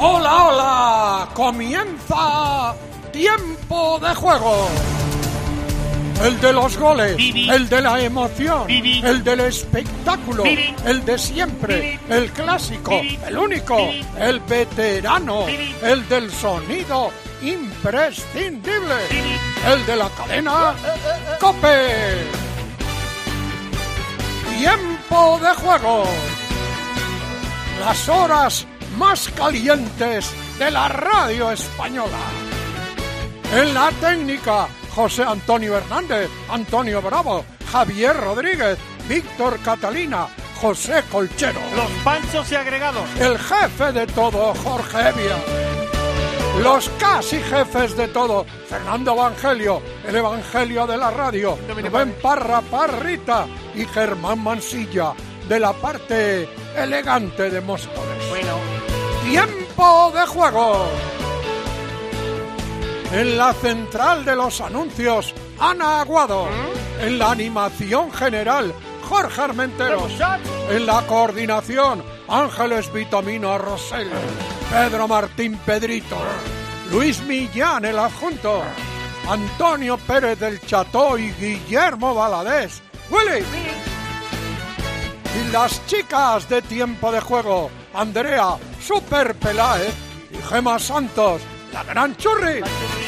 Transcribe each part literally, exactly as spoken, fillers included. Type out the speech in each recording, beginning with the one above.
¡Hola, hola! ¡Comienza Tiempo de Juego! El de los goles, Bibi. El de la emoción, Bibi. El del espectáculo, Bibi. El de siempre, Bibi. El clásico, Bibi. El único, Bibi. El veterano, Bibi. El del sonido imprescindible, Bibi. El de la cadena COPE. Tiempo de Juego. Las horas más calientes de la radio española. En la técnica, José Antonio Hernández, Antonio Bravo, Javier Rodríguez, Víctor Catalina, José Colchero. Los panchos y agregados. El jefe de todo, Jorge Evia. Los casi jefes de todo, Fernando Evangelio, el Evangelio de la radio, Rubén Parra Parrita y Germán Mansilla, de la parte elegante de Móstoles. Bueno. Tiempo de Juego. En la central de los anuncios, Ana Aguado. ¿Mm? En la animación general, Jorge Armenteros. En la coordinación, Ángeles Vitamino Rosell. Pedro Martín Pedrito. Luis Millán, el adjunto. Antonio Pérez del Cható y Guillermo Valadez. ¡Willy! Y las chicas de Tiempo de Juego, Andrea Super Peláez y Gema Santos, la gran churri.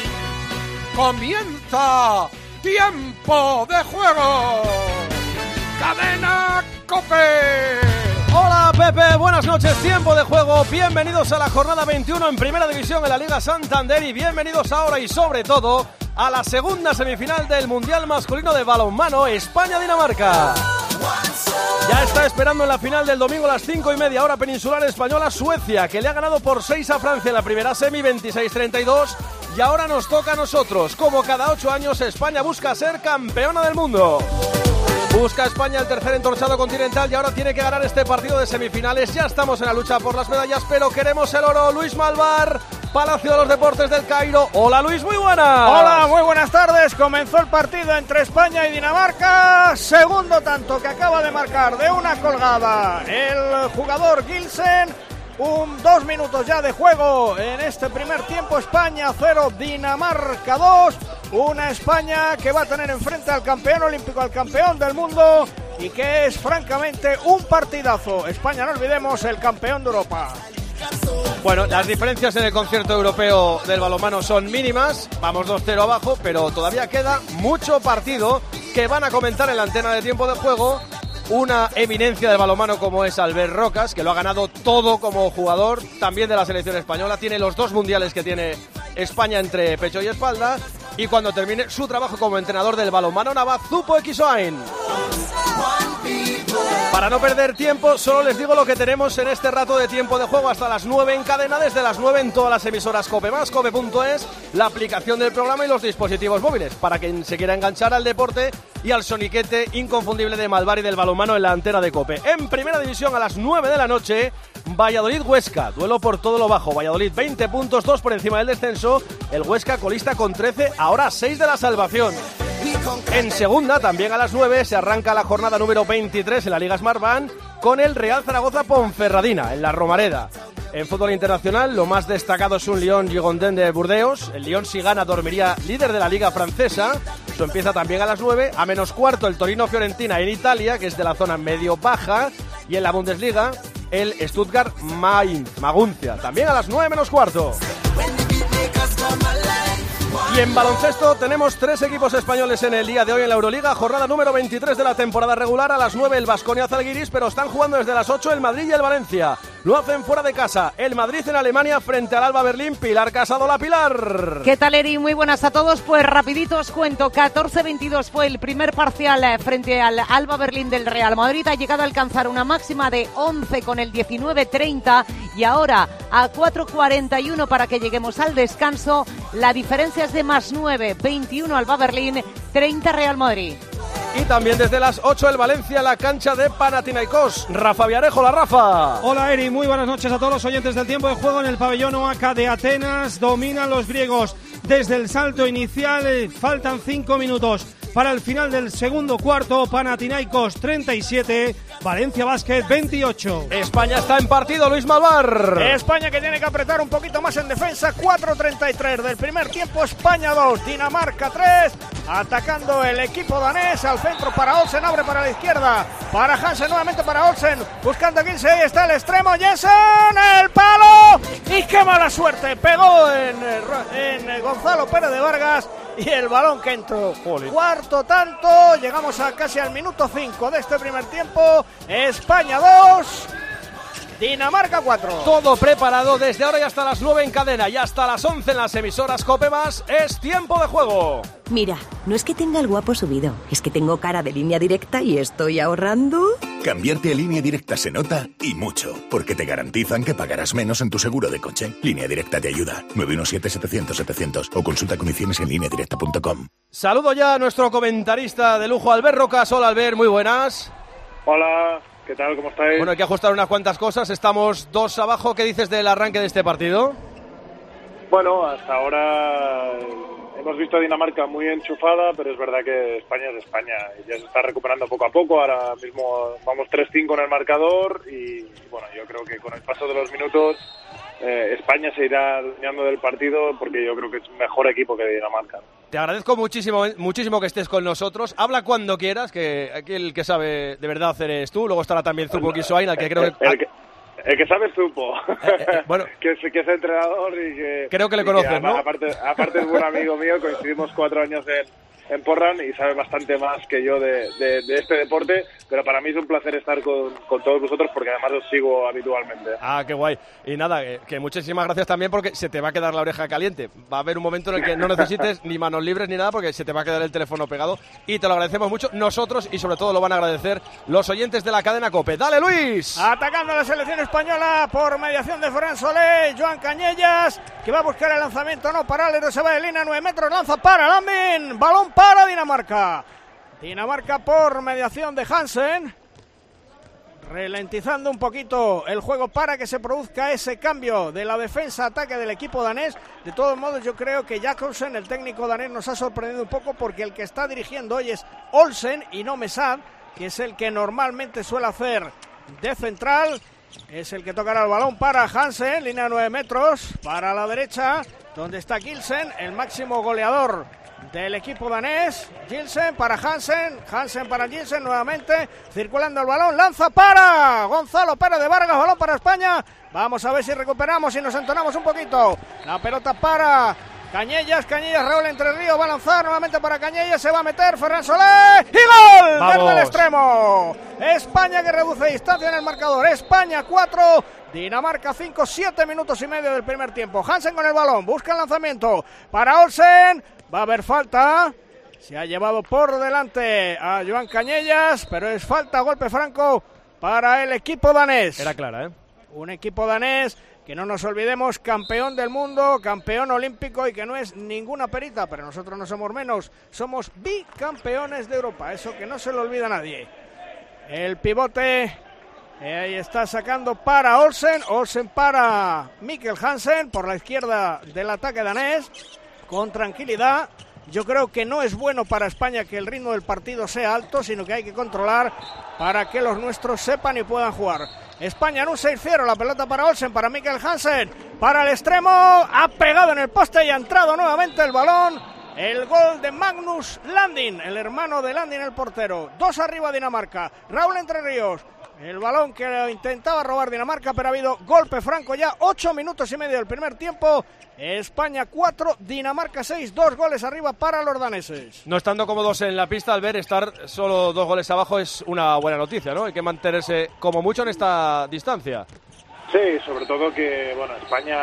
Comienza Tiempo de Juego. Cadena COPE. Hola Pepe, buenas noches, Tiempo de Juego. Bienvenidos a la jornada veintiuno en Primera División en la Liga Santander y bienvenidos ahora y sobre todo a la segunda semifinal del Mundial Masculino de Balonmano España-Dinamarca. Ya está esperando en la final del domingo a las cinco y media hora peninsular española Suecia, que le ha ganado por seis a Francia en la primera semi, veintiséis treinta y dos, y ahora nos toca a nosotros. Como cada ocho años, España busca ser campeona del mundo. Busca España el tercer entorchado continental y ahora tiene que ganar este partido de semifinales. Ya estamos en la lucha por las medallas, pero queremos el oro. Luis Malvar, Palacio de los Deportes del Cairo. Hola Luis, muy buenas. Hola, muy buenas tardes. Comenzó el partido entre España y Dinamarca. Segundo tanto que acaba de marcar de una colgada el jugador Gilsen. Un dos minutos ya de juego en este primer tiempo. España cero, Dinamarca dos. Una España que va a tener enfrente al campeón olímpico, al campeón del mundo, y que es francamente un partidazo. España, no olvidemos, el campeón de Europa. Bueno, las diferencias en el concierto europeo del balonmano son mínimas. Vamos dos cero abajo, pero todavía queda mucho partido que van a comentar en la antena de Tiempo de Juego. Una eminencia del balonmano como es Albert Rocas, que lo ha ganado todo como jugador, también de la selección española. Tiene los dos mundiales que tiene España entre pecho y espalda. Y cuando termine su trabajo como entrenador del balonmano Navazupo Equisoain. Para no perder tiempo, solo les digo lo que tenemos en este rato de Tiempo de Juego hasta las nueve en cadena, desde las nueve en todas las emisoras COPE más, cope punto es, la aplicación del programa y los dispositivos móviles, para quien se quiera enganchar al deporte y al soniquete inconfundible de Malvar y del balonmano en la antena de COPE. En Primera División a las nueve de la noche, Valladolid-Huesca, duelo por todo lo bajo. Valladolid veinte puntos, dos por encima del descenso, el Huesca colista con trece, ahora seis de la salvación. En segunda, también a las nueve, se arranca la jornada número veintitrés en la Liga Smartbank con el Real Zaragoza Ponferradina, en la Romareda. En fútbol internacional, lo más destacado es un Lyon Girondins de Burdeos. El Lyon, si gana, dormiría líder de la Liga Francesa. Eso empieza también a las nueve. A menos cuarto, el Torino-Fiorentina en Italia, que es de la zona medio-baja. Y en la Bundesliga, el Stuttgart-Mainz, Maguncia, también a las nueve menos cuarto. Y en baloncesto tenemos tres equipos españoles en el día de hoy en la Euroliga, jornada número veintitrés de la temporada regular. A las nueve el Baskonia Zalgiris, pero están jugando desde las ocho el Madrid y el Valencia. Lo hacen fuera de casa, el Madrid en Alemania frente al Alba Berlín. Pilar Casado, la Pilar. ¿Qué tal, Eri? Muy buenas a todos. Pues rapidito os cuento, catorce veintidós fue el primer parcial frente al Alba Berlín del Real Madrid. Ha llegado a alcanzar una máxima de once con el diecinueve treinta y ahora a cuatro cuarenta y uno para que lleguemos al descanso. La diferencia es de más nueve, veintiuno Alba Berlín, treinta Real Madrid. Y también desde las ocho el Valencia, la cancha de Panathinaikos. Rafa Viarejo, la Rafa. Hola Eri, muy buenas noches a todos los oyentes del Tiempo de Juego en el pabellón O A C A de Atenas. Dominan los griegos desde el salto inicial, faltan cinco minutos Para el final del segundo cuarto, Panathinaikos treinta y siete, Valencia Basket veintiocho. España está en partido, Luis Malvar. España que tiene que apretar un poquito más en defensa. Cuatro treinta y tres del primer tiempo. España dos, Dinamarca tres. Atacando el equipo danés. Al centro para Olsen, abre para la izquierda. Para Hansen, nuevamente para Olsen. Buscando a Gilsen, ahí está el extremo. Jensen, el palo. Y qué mala suerte. Pegó en, en Gonzalo Pérez de Vargas. Y el balón que entró. Jolín. Cuarto tanto. Llegamos a casi al minuto cinco de este primer tiempo. España dos, Dinamarca cuatro. Todo preparado desde ahora y hasta las nueve en cadena y hasta las once en las emisoras COPE más. Es tiempo de juego. Mira, no es que tenga el guapo subido, es que tengo cara de Línea Directa y estoy ahorrando. Cambiarte a Línea Directa se nota y mucho, porque te garantizan que pagarás menos en tu seguro de coche. Línea Directa te ayuda. nueve uno siete, setecientos, setecientos o consulta condiciones en línea directa punto com. Saludo ya a nuestro comentarista de lujo, Albert Rocas. Hola, Albert, muy buenas. Hola, ¿qué tal? ¿Cómo estáis? Bueno, hay que ajustar unas cuantas cosas. Estamos dos abajo. ¿Qué dices del arranque de este partido? Bueno, hasta ahora hemos visto a Dinamarca muy enchufada, pero es verdad que España es España. Ya se está recuperando poco a poco. Ahora mismo vamos tres cinco en el marcador y, bueno, yo creo que con el paso de los minutos eh, España se irá adueñando del partido porque yo creo que es mejor equipo que Dinamarca. Te agradezco muchísimo, muchísimo que estés con nosotros. Habla cuando quieras, que aquí el que sabe de verdad eres tú. Luego estará también Zupo Kisoain, al que creo que... El que, el que sabe es Zupo, eh, eh, bueno, que, es, que es entrenador y que... Creo que le conoces, ¿no? Aparte, aparte es buen amigo mío, coincidimos cuatro años en... en Porran y sabe bastante más que yo de, de, de este deporte, pero para mí es un placer estar con, con todos vosotros porque además os sigo habitualmente. Ah, qué guay. Y nada, que, que muchísimas gracias también porque se te va a quedar la oreja caliente. Va a haber un momento en el que no necesites ni manos libres ni nada porque se te va a quedar el teléfono pegado y te lo agradecemos mucho nosotros y sobre todo lo van a agradecer los oyentes de la cadena COPE. ¡Dale, Luis! Atacando a la selección española por mediación de Ferran Solé, Joan Cañellas, que va a buscar el lanzamiento, no para Alero, se va de línea, nueve metros, lanza para Lamin, balón para Dinamarca. Dinamarca por mediación de Hansen, ralentizando un poquito el juego para que se produzca ese cambio de la defensa-ataque del equipo danés. De todos modos, yo creo que Jakobsen, el técnico danés, nos ha sorprendido un poco porque el que está dirigiendo hoy es Olsen y no Mesad, que es el que normalmente suele hacer de central. Es el que tocará el balón para Hansen, línea nueve metros, para la derecha, donde está Gilsen, el máximo goleador del equipo danés. Gilsen para Hansen, Hansen para Gilsen nuevamente, circulando el balón, lanza para Gonzalo Pérez de Vargas, balón para España. Vamos a ver si recuperamos y nos entonamos un poquito. La pelota para Cañellas, Cañellas, Raúl Entre Ríos va a lanzar nuevamente para Cañellas, se va a meter Ferran Solé y gol. ¡Vamos! Desde el extremo. España que reduce distancia en el marcador. España cuatro, Dinamarca cinco, siete minutos y medio del primer tiempo. Hansen con el balón, busca el lanzamiento para Olsen. Va a haber falta. Se ha llevado por delante a Joan Cañellas, pero es falta, golpe franco para el equipo danés. Era clara, ¿eh? Un equipo danés que no nos olvidemos, campeón del mundo, campeón olímpico y que no es ninguna perita, pero nosotros no somos menos, somos bicampeones de Europa, eso que no se lo olvida a nadie. El pivote, eh, ahí está sacando para Olsen, Olsen para Mikkel Hansen por la izquierda del ataque danés, con tranquilidad. Yo creo que no es bueno para España que el ritmo del partido sea alto, sino que hay que controlar para que los nuestros sepan y puedan jugar. España en un seis cero, la pelota para Olsen, para Mikkel Hansen, para el extremo, ha pegado en el poste y ha entrado nuevamente el balón. El gol de Magnus Landin, el hermano de Landin, el portero. Dos arriba Dinamarca, Raúl Entre Ríos. El balón que lo intentaba robar Dinamarca, pero ha habido golpe franco ya, ocho minutos y medio del primer tiempo. España cuatro, Dinamarca seis, dos goles arriba para los daneses. No estando cómodos en la pista, al ver estar solo dos goles abajo es una buena noticia, ¿no? Hay que mantenerse como mucho en esta distancia. Sí, sobre todo que, bueno, España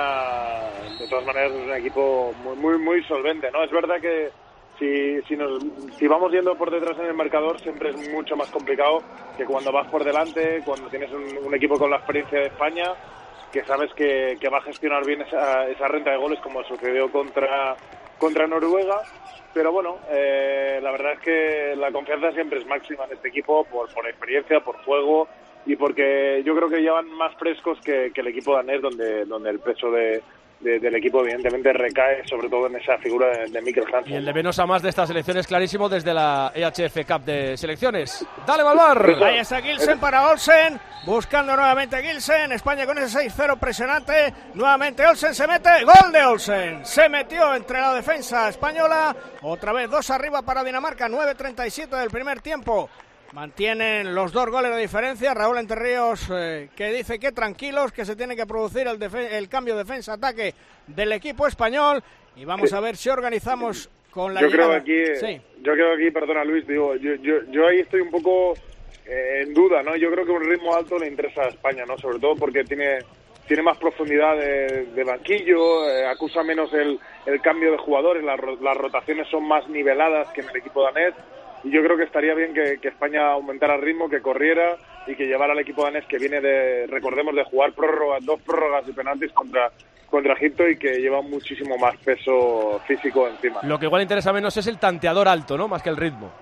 de todas maneras es un equipo muy muy, muy solvente, ¿no? Es verdad que Si, si, nos, si vamos yendo por detrás en el marcador siempre es mucho más complicado que cuando vas por delante, cuando tienes un, un equipo con la experiencia de España, que sabes que, que va a gestionar bien esa, esa renta de goles como sucedió contra, contra Noruega. Pero bueno, eh, la verdad es que la confianza siempre es máxima en este equipo por, por experiencia, por juego y porque yo creo que llevan más frescos que, que el equipo danés, donde, donde el peso de, de, del equipo evidentemente recae sobre todo en esa figura de, de Mikkel Hansen. Y el de menos a más de esta selección es clarísimo desde la E H F Cup de selecciones. ¡Dale, Balbar! Ahí está Gilsen para Olsen, buscando nuevamente a Gilsen. España con ese seis cero presionante. Nuevamente Olsen se mete, gol de Olsen. Se metió entre la defensa española. Otra vez dos arriba para Dinamarca, nueve treinta y siete del primer tiempo. Mantienen los dos goles de diferencia. Raúl Entre Ríos eh, que dice que tranquilos, que se tiene que producir el, el cambio defensa-ataque del equipo español. Y vamos a ver si organizamos con la yo llegada. Creo que aquí, sí. Yo creo que aquí, perdona Luis, digo, yo, yo, yo ahí estoy un poco eh, en duda, ¿no? Yo creo que un ritmo alto le interesa a España, ¿no? Sobre todo porque tiene tiene más profundidad de, de banquillo, eh, acusa menos el, el cambio de jugadores, las, las rotaciones son más niveladas que en el equipo danés. Y yo creo que estaría bien que, que España aumentara el ritmo, que corriera y que llevara al equipo danés, que viene de, recordemos, de jugar prórrogas, dos prórrogas y penaltis contra, contra Egipto y que lleva muchísimo más peso físico encima. Lo que igual interesa menos es el tanteador alto, ¿no? Más que el ritmo.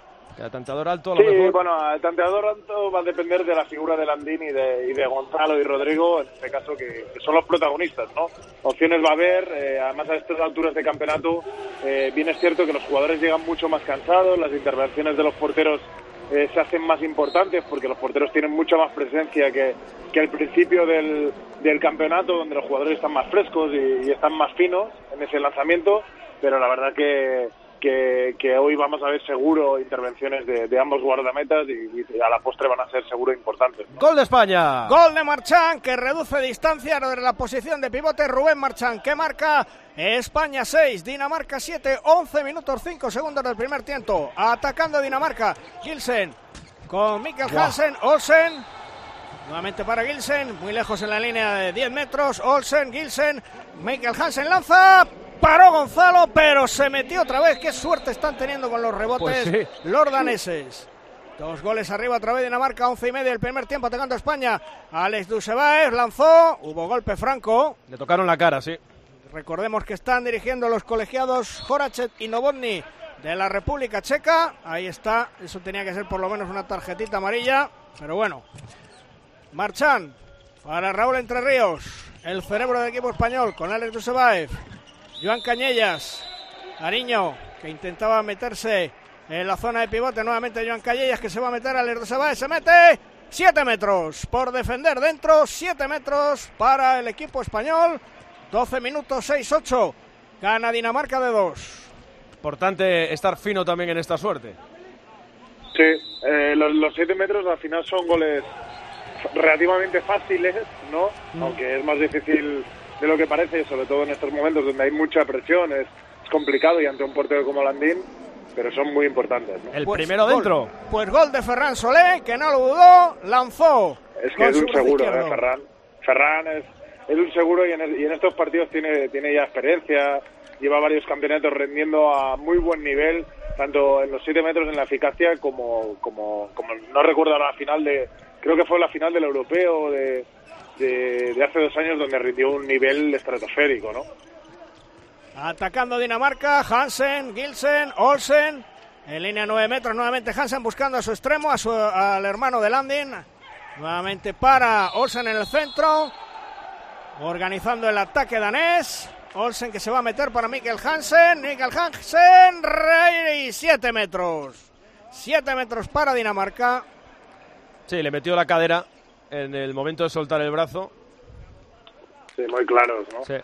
El tanteador alto a lo sí, mejor... bueno, el tanteador alto va a depender de la figura de Landín y de, y de Gonzalo y Rodrigo, en este caso, que, que son los protagonistas, ¿no? Opciones va a haber, eh, además a estas alturas de campeonato, eh, bien es cierto que los jugadores llegan mucho más cansados, las intervenciones de los porteros eh, se hacen más importantes porque los porteros tienen mucha más presencia que, que al principio del, del campeonato, donde los jugadores están más frescos y, y están más finos en ese lanzamiento, pero la verdad que... Que, que hoy vamos a ver seguro intervenciones de, de ambos guardametas y, y a la postre van a ser seguro importantes, ¿no? ¡Gol de España! Gol de Marchán, que reduce distancia desde la posición de pivote. Rubén Marchán, que marca España seis, Dinamarca siete, once minutos cinco segundos del primer tiempo. Atacando Dinamarca, Gilsen con Mikkel Hansen, Olsen. Nuevamente para Gilsen, muy lejos en la línea de diez metros. Olsen, Gilsen, Mikkel Hansen lanza... Paró Gonzalo, pero se metió otra vez. Qué suerte están teniendo con los rebotes pues sí. los daneses. Dos goles arriba otra vez Dinamarca, once y medio del primer tiempo atacando a España. Alex Dusebaev lanzó, hubo golpe franco. Le tocaron la cara, sí. Recordemos que están dirigiendo los colegiados Horacek y Novotny de la República Checa. Ahí está, eso tenía que ser por lo menos una tarjetita amarilla, pero bueno. Marchán para Raúl Entre Ríos, el cerebro del equipo español con Alex Dusebaev. Joan Cañellas, Ariño, que intentaba meterse en la zona de pivote. Nuevamente Joan Cañellas, que se va a meter al Erdosabae, se mete siete metros por defender dentro, siete metros para el equipo español. doce minutos, seis ocho, gana Dinamarca de dos. Importante estar fino también en esta suerte. Sí, eh, los, los siete metros al final son goles relativamente fáciles, ¿no? Mm. Aunque es más difícil de lo que parece, sobre todo en estos momentos donde hay mucha presión, es, es complicado y ante un portero como Landín, pero son muy importantes, ¿no? El pues primero gol, dentro. Pues gol de Ferran Solé, que no lo dudó, lanzó. Es que es un seguro, ¿eh, Ferran? Ferran es, es un seguro y en, y en estos partidos tiene, tiene ya experiencia, lleva varios campeonatos rendiendo a muy buen nivel, tanto en los siete metros en la eficacia como, como, como no recuerdo la final de, creo que fue la final del europeo de... De, de hace dos años donde rindió un nivel estratosférico, ¿no? Atacando Dinamarca, Hansen, Gilsen, Olsen, en línea nueve metros, nuevamente Hansen buscando a su extremo, a su, al hermano de Landin, nuevamente para Olsen en el centro, organizando el ataque danés, Olsen que se va a meter para Mikkel Hansen, Mikkel Hansen, rey, siete metros, siete metros para Dinamarca. Sí, le metió la cadera en el momento de soltar el brazo. Sí, muy claros, ¿no? Sí.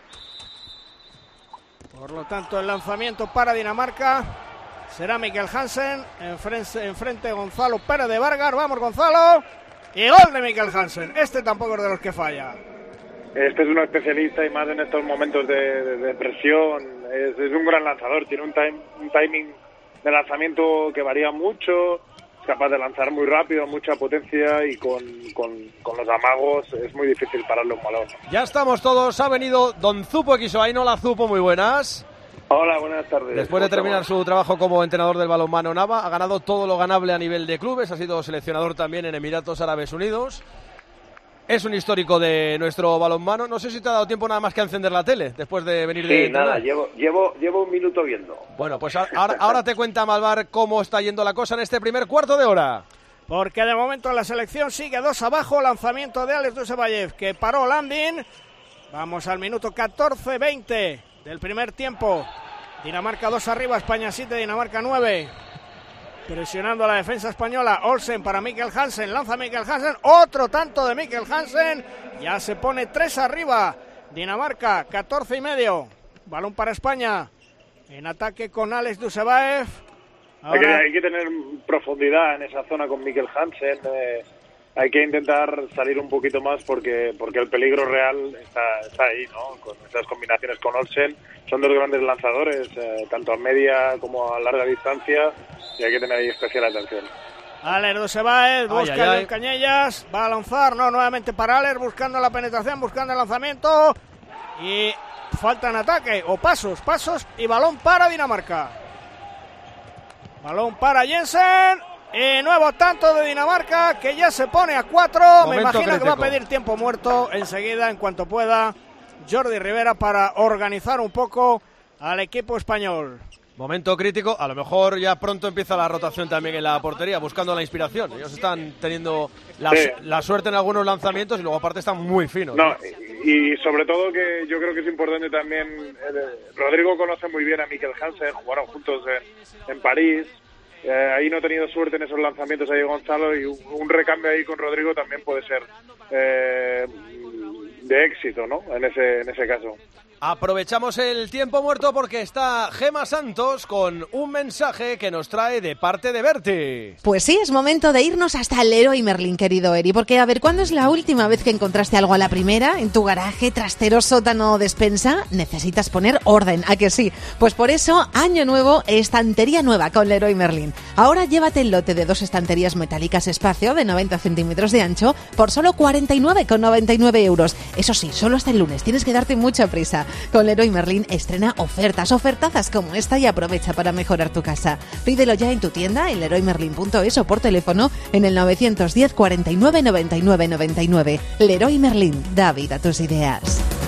Por lo tanto, el lanzamiento para Dinamarca será Mikkel Hansen, enfrente, enfrente Gonzalo Pérez de Vargas. Vamos, Gonzalo. Y gol de Mikkel Hansen. Este tampoco es de los que falla. Este es un especialista y más en estos momentos de, de, de presión. Es, es un gran lanzador. Tiene un, time, un timing de lanzamiento que varía mucho. Capaz de lanzar muy rápido, mucha potencia y con, con, con los amagos es muy difícil pararle un balón. Ya estamos todos, ha venido Don Zupo Equisoaino, Zupo, muy buenas. Hola, buenas tardes. Después de terminar su trabajo como entrenador del balonmano Nava, ha ganado todo lo ganable a nivel de clubes, ha sido seleccionador también en Emiratos Árabes Unidos. Es un histórico de nuestro balonmano. No sé si te ha dado tiempo nada más que a encender la tele después de venir sí, de... Sí, nada, llevo, llevo, llevo un minuto viendo. Bueno, pues ahora, ahora te cuenta Malvar cómo está yendo la cosa en este primer cuarto de hora. porque de momento la selección sigue dos abajo. Lanzamiento de Alex Dusebaev, que paró Landin. Vamos al minuto catorce veinte del primer tiempo. Dinamarca dos arriba, España siete, Dinamarca nueve. Presionando a la defensa española. Olsen para Mikkel Hansen. Lanza Mikkel Hansen. Otro tanto de Mikkel Hansen. Ya se pone tres arriba. Dinamarca, catorce y medio. Balón para España. En ataque con Alex Dusebaev. Ahora... Hay, que, hay que tener profundidad en esa zona con Mikkel Hansen. Eh, hay que intentar salir un poquito más porque porque el peligro real está, está ahí, ¿no? Con esas combinaciones con Olsen. Son dos grandes lanzadores, eh, tanto a media como a larga distancia, y hay que tener ahí especial atención. Alex Dusebaev busca el Cañellas, va a lanzar, no, nuevamente para Alex, buscando la penetración, buscando el lanzamiento, y falta en ataque, o pasos, pasos, y balón para Dinamarca. Balón para Jensen, y nuevo tanto de Dinamarca, que ya se pone a cuatro. Momento Me imagino crítico. Que va a pedir tiempo muerto enseguida, en cuanto pueda, Jordi Rivera, para organizar un poco al equipo español. Momento crítico, a lo mejor ya pronto empieza la rotación también en la portería, buscando la inspiración. Ellos están teniendo la, sí. la suerte en algunos lanzamientos y luego aparte están muy finos. No, ¿no? Y, y sobre todo que yo creo que es importante también, eh, Rodrigo conoce muy bien a Mikkel Hansen, jugaron juntos en, en París. Eh, ahí no ha tenido suerte en esos lanzamientos ahí Gonzalo, y un, un recambio ahí con Rodrigo también puede ser eh, de éxito, ¿no? En ese, en ese caso. Aprovechamos el tiempo muerto porque está Gema Santos con un mensaje que nos trae de parte de Berti. Pues sí, es momento de irnos hasta el Leroy Merlin, querido Eri, porque a ver, ¿cuándo es la última vez que encontraste algo a la primera? ¿En tu garaje, trastero, sótano o despensa? Necesitas poner orden, ¿a que sí? Pues por eso, año nuevo, estantería nueva con Leroy Merlin. Ahora llévate el lote de dos estanterías metálicas espacio de noventa centímetros de ancho por solo cuarenta y nueve con noventa y nueve euros. Eso sí, solo hasta el lunes, tienes que darte mucha prisa. Con Leroy Merlin estrena ofertas, ofertazas como esta, y aprovecha para mejorar tu casa. Pídelo ya en tu tienda, en leroy merlin punto es, o por teléfono en el novecientos diez cuarenta y nueve noventa y nueve noventa y nueve. Leroy Merlin, da vida a tus ideas.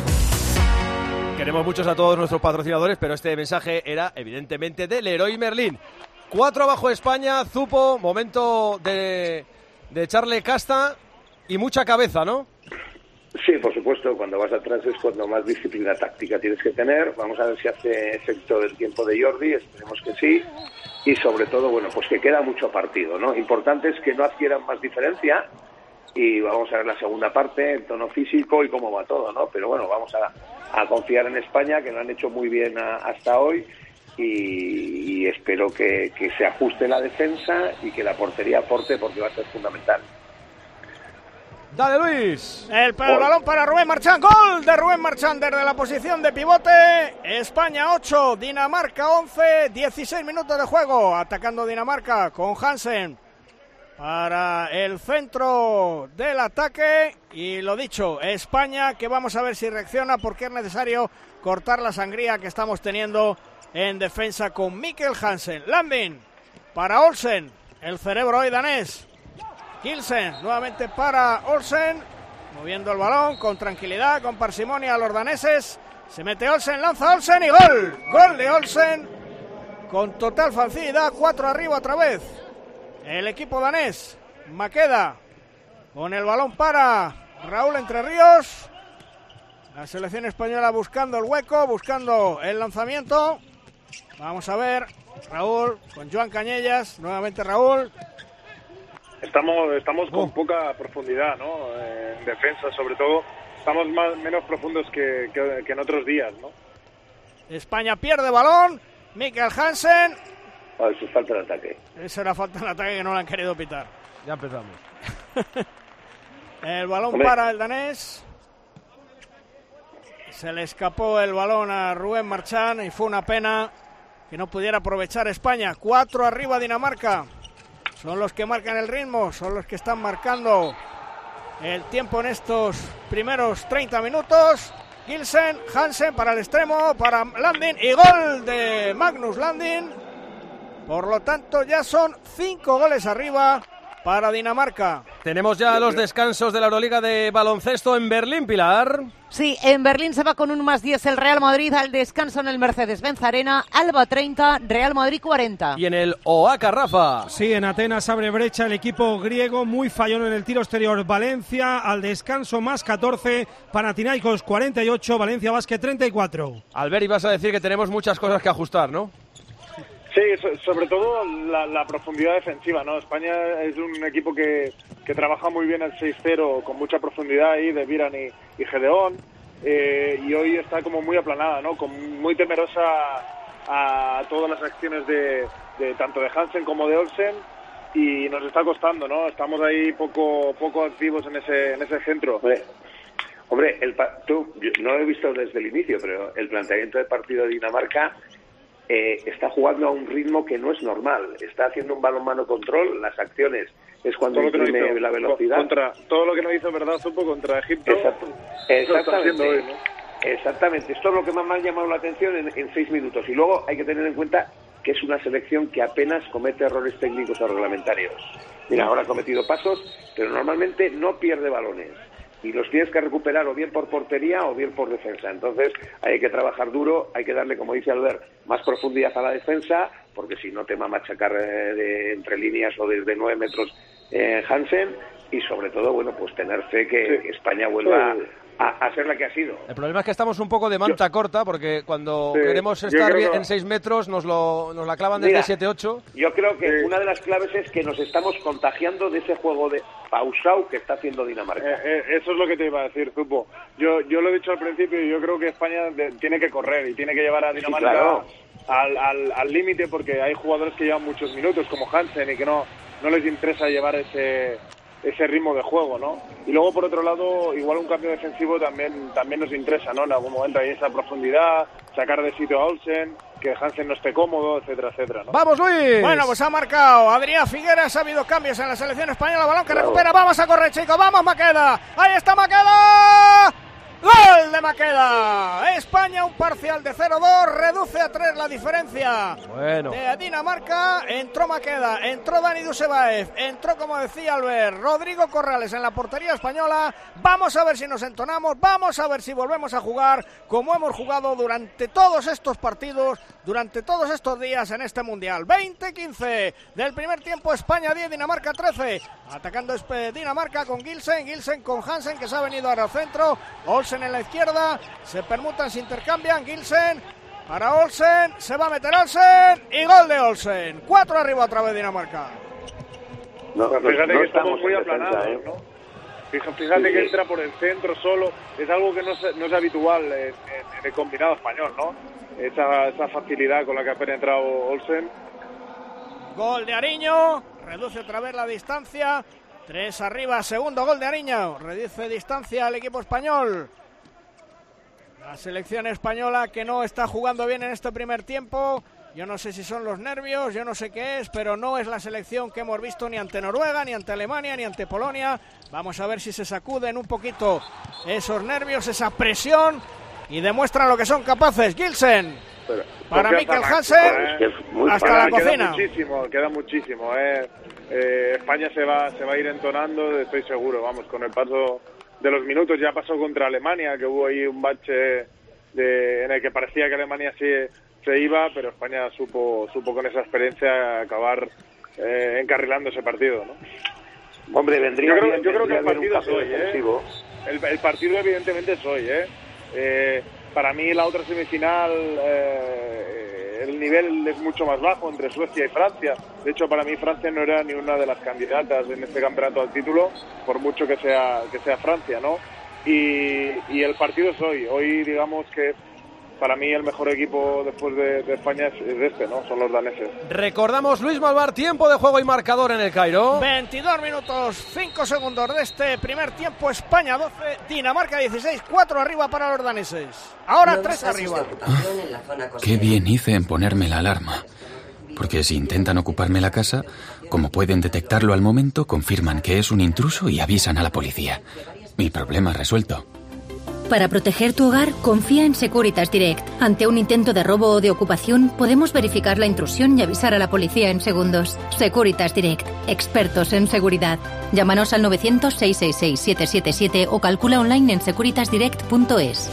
Queremos muchos a todos nuestros patrocinadores, pero este mensaje era evidentemente de Leroy Merlin. Cuatro abajo España, Zupo, momento de, de echarle casta y mucha cabeza, ¿no? Sí, por supuesto, cuando vas atrás es cuando más disciplina táctica tienes que tener. Vamos a ver si hace efecto el tiempo de Jordi, esperemos que sí. Y sobre todo, bueno, pues que queda mucho partido, ¿no? Importante es que no adquieran más diferencia, y vamos a ver la segunda parte, el tono físico y cómo va todo, ¿no? Pero bueno, vamos a, a confiar en España, que lo han hecho muy bien a, hasta hoy, y, y espero que, que se ajuste la defensa y que la portería aporte, porque va a ser fundamental. Dale, Luis. El, el balón para Rubén Marchand. Gol de Rubén Marchand desde la posición de pivote. España ocho, Dinamarca once. dieciséis minutos de juego. Atacando Dinamarca con Hansen para el centro del ataque. Y lo dicho, España, que vamos a ver si reacciona, porque es necesario cortar la sangría que estamos teniendo en defensa con Mikkel Hansen. Landin para Olsen. El cerebro hoy danés. Gilsen, nuevamente para Olsen, moviendo el balón con tranquilidad, con parsimonia a los daneses. Se mete Olsen, lanza Olsen y gol. Gol de Olsen con total facilidad, cuatro arriba otra vez. El equipo danés, Maqueda, con el balón para Raúl Entre Ríos. La selección española buscando el hueco, buscando el lanzamiento. Vamos a ver, Raúl con Joan Cañellas, nuevamente Raúl. Estamos estamos con oh. poca profundidad, ¿no? En defensa, sobre todo. Estamos más menos profundos que, que, que en otros días, ¿no? España pierde balón. Mikkel Hansen. Oh, eso es falta de ataque. Eso era falta de ataque que no lo han querido pitar. Ya empezamos. El balón Hombre. para el danés. Se le escapó el balón a Rubén Marchand y fue una pena que no pudiera aprovechar España. Cuatro arriba Dinamarca. Son los que marcan el ritmo, son los que están marcando el tiempo en estos primeros treinta minutos. Gilsen, Hansen para el extremo, para Landin, y gol de Magnus Landin. Por lo tanto, ya son cinco goles arriba para Dinamarca. Tenemos ya los descansos de la Euroliga de baloncesto en Berlín, Pilar. Sí, en Berlín se va con un más diez el Real Madrid al descanso en el Mercedes-Benz Arena. Alba treinta, Real Madrid cuarenta. Y en el Oaca, Rafa. Sí, en Atenas abre brecha el equipo griego, muy fallón en el tiro exterior. Valencia al descanso más catorce, Panathinaikos cuarenta y ocho, Valencia Basket treinta y cuatro. Albert, ibas a decir que tenemos muchas cosas que ajustar, ¿no? Sí, sobre todo la, la profundidad defensiva, ¿no? España es un equipo que, que trabaja muy bien el seis cero, con mucha profundidad ahí de Viran y, y Gedeón, eh, y hoy está como muy aplanada, ¿no? Con, muy temerosa a, a todas las acciones de, de tanto de Hansen como de Olsen, y nos está costando, ¿no? Estamos ahí poco poco activos en ese en ese centro. Hombre, hombre el, tú, no lo he visto desde el inicio, pero el planteamiento del partido de Dinamarca Eh, está jugando a un ritmo que no es normal. Está haciendo un balonmano control, las acciones es cuando imprime no la velocidad. Contra, todo lo que no hizo verdad supo contra Egipto. Exacto. Exactamente. Hoy, ¿no? Exactamente. Esto es lo que más me ha llamado la atención en, en seis minutos. Y luego hay que tener en cuenta que es una selección que apenas comete errores técnicos o reglamentarios. Mira, ahora ha cometido pasos, pero normalmente no pierde balones. Y los tienes que recuperar o bien por portería o bien por defensa. Entonces hay que trabajar duro, hay que darle, como dice Albert, más profundidad a la defensa, porque si no te va a machacar eh, de, entre líneas o desde nueve metros eh, Hansen, y sobre todo, bueno, pues tener fe que sí. España vuelva sí. a, a ser la que ha sido. El problema es que estamos un poco de manta yo, corta, porque cuando sí, queremos estar bien, que... en seis metros nos, lo, nos la clavan desde siete ocho. Yo creo que sí. una de las claves es que nos estamos contagiando de ese juego de pausado que está haciendo Dinamarca. Eh, eh, eso es lo que te iba a decir, Zupo. Yo, yo lo he dicho al principio y yo creo que España de, tiene que correr y tiene que llevar a Dinamarca sí, claro. al límite al, al porque hay jugadores que llevan muchos minutos, como Hansen, y que no, no les interesa llevar ese... ese ritmo de juego, ¿no? Y luego, por otro lado, igual un cambio defensivo también también nos interesa, ¿no? En algún momento hay esa profundidad, sacar de sitio a Olsen, que Hansen no esté cómodo, etcétera, etcétera, ¿no? ¡Vamos, Luis! Bueno, pues ha marcado Adrián Figueras, ha habido cambios en la selección española, balón que Bravo. recupera, vamos a correr, chicos, vamos, Maqueda, ahí está Maqueda, ¡gol de Maqueda! España un parcial de cero dos, reduce a tres la diferencia bueno. de Dinamarca. Entró Maqueda, entró Dani Dusebaev, entró, como decía Albert, Rodrigo Corrales en la portería española. Vamos a ver si nos entonamos, vamos a ver si volvemos a jugar como hemos jugado durante todos estos partidos, durante todos estos días en este Mundial. veinte quince del primer tiempo, España diez, Dinamarca trece. Atacando Dinamarca con Gilsen, Gilsen con Hansen, que se ha venido ahora al centro. Olsen en la izquierda, se permutan, se intercambian. Gilsen para Olsen, se va a meter Olsen y gol de Olsen. Cuatro arriba otra vez Dinamarca. No, no, fíjate no que estamos muy aplanados, ¿eh? ¿no? Fíjate, fíjate sí. que entra por el centro solo, es algo que no es, no es habitual en, en, en el combinado español, ¿no? Esa, esa facilidad con la que ha penetrado Olsen. Gol de Ariño, reduce otra vez la distancia. Tres arriba, segundo gol de Ariño, reduce distancia al equipo español. La selección española que no está jugando bien en este primer tiempo. Yo no sé si son los nervios, yo no sé qué es, pero no es la selección que hemos visto ni ante Noruega, ni ante Alemania, ni ante Polonia. Vamos a ver si se sacuden un poquito esos nervios, esa presión, y demuestran lo que son capaces. Gilsen, pero, para Mikkel Hansen, eh, hasta la cocina. Queda muchísimo, queda muchísimo, eh. Eh, España se va se va a ir entonando, estoy seguro, vamos, con el paso de los minutos. Ya pasó contra Alemania, que hubo ahí un bache de, en el que parecía que Alemania se, se iba, pero España supo supo con esa experiencia acabar eh, encarrilando ese partido, ¿no? Hombre, vendría yo creo, bien, yo creo que el partido es hoy, ¿eh? el, el partido evidentemente es hoy, ¿eh? Eh, para mí la otra semifinal, eh, el nivel es mucho más bajo entre Suecia y Francia. De hecho, para mí Francia no era ni una de las candidatas en este campeonato al título, por mucho que sea que sea Francia, ¿no? Y, y el partido es hoy. Hoy, digamos que para mí el mejor equipo después de, de España es, es este, ¿no? Son los daneses. Recordamos, Luis Malvar, tiempo de juego y marcador en el Cairo. veintidós minutos, cinco segundos de este primer tiempo. España doce, Dinamarca dieciséis, cuatro arriba para los daneses. Ahora tres arriba. Ah, qué bien hice en ponerme la alarma. Porque si intentan ocuparme la casa, como pueden detectarlo al momento, confirman que es un intruso y avisan a la policía. Mi problema resuelto. Para proteger tu hogar, confía en Securitas Direct. Ante un intento de robo o de ocupación, podemos verificar la intrusión y avisar a la policía en segundos. Securitas Direct, expertos en seguridad. Llámanos al novecientos, seiscientos sesenta y seis, setecientos setenta y siete o calcula online en securitas direct punto es.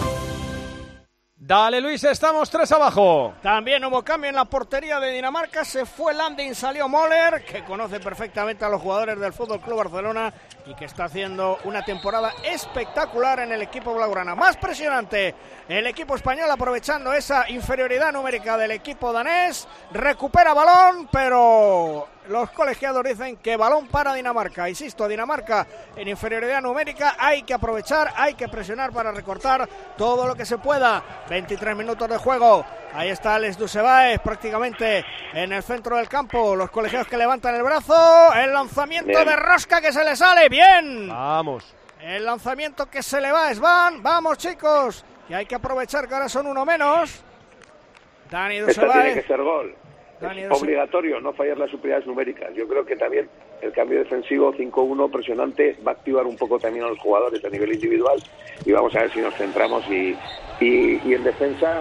Dale, Luis, estamos tres abajo. También hubo cambio en la portería de Dinamarca. Se fue Landin, salió Moller, que conoce perfectamente a los jugadores del Fútbol Club Barcelona y que está haciendo una temporada espectacular en el equipo blaugrana. Más presionante el equipo español, aprovechando esa inferioridad numérica del equipo danés. Recupera balón, pero los colegiados dicen que balón para Dinamarca. Insisto, Dinamarca en inferioridad numérica. Hay que aprovechar, hay que presionar para recortar todo lo que se pueda. veintitrés minutos de juego. Ahí está Alex Dusebaez prácticamente en el centro del campo. Los colegiados que levantan el brazo. El lanzamiento bien de rosca que se le sale. Bien. Vamos. El lanzamiento que se le va a Svan. Vamos, chicos. Y hay que aprovechar que ahora son uno menos. Dani Dusebaez. Esto tiene que ser gol. Es obligatorio no fallar las superioridades numéricas. Yo creo que también el cambio defensivo cinco uno presionante va a activar un poco también a los jugadores a nivel individual y vamos a ver si nos centramos y, y, y en defensa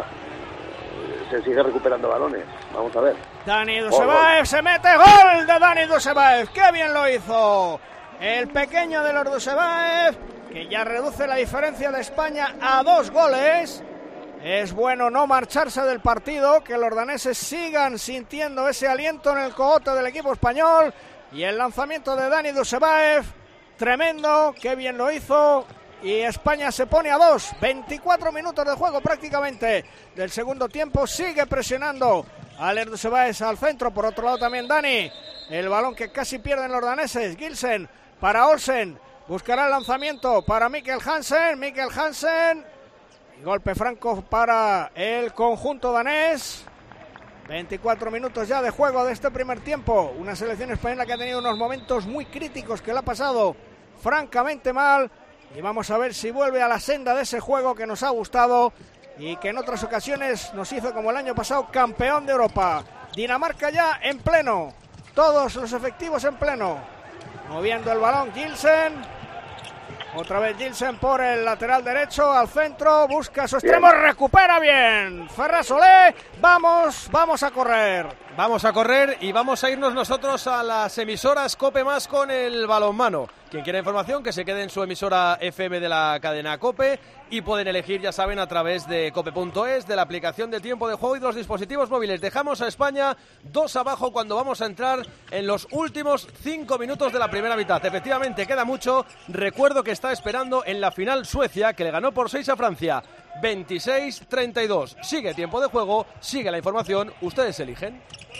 se sigue recuperando balones. Vamos a ver. Dani Dusebaez se mete, gol de Dani Dusebaez. ¡Qué bien lo hizo! El pequeño de los Dusebaez, que ya reduce la diferencia de España a dos goles. Es bueno no marcharse del partido, que los daneses sigan sintiendo ese aliento en el cogote del equipo español. Y el lanzamiento de Dani Dusebaez, tremendo, qué bien lo hizo. Y España se pone a dos, veinticuatro minutos de juego prácticamente del segundo tiempo. Sigue presionando Alex Dusebaez al centro, por otro lado también Dani. El balón que casi pierden los daneses, Gilsen para Olsen. Buscará el lanzamiento para Mikkel Hansen, Mikkel Hansen. Golpe franco para el conjunto danés. veinticuatro minutos ya de juego de este primer tiempo. Una selección española que ha tenido unos momentos muy críticos, que le ha pasado francamente mal. Y vamos a ver si vuelve a la senda de ese juego que nos ha gustado y que en otras ocasiones nos hizo, como el año pasado, campeón de Europa. Dinamarca ya en pleno. Todos los efectivos en pleno. Moviendo el balón Gilsen. Otra vez Gilsen por el lateral derecho al centro, busca su extremo, bien. Recupera bien Ferran Solé. Vamos, vamos a correr. Vamos a correr y vamos a irnos nosotros a las emisoras COPE más con el balonmano. Quien quiera información, que se quede en su emisora F M de la cadena COPE y pueden elegir, ya saben, a través de cope punto es, de la aplicación de tiempo de juego y de los dispositivos móviles. Dejamos a España dos abajo cuando vamos a entrar en los últimos cinco minutos de la primera mitad. Efectivamente, queda mucho. Recuerdo que está esperando en la final Suecia, que le ganó por seis a Francia. veintiséis treinta y dos. Sigue tiempo de juego, sigue la información, ustedes eligen.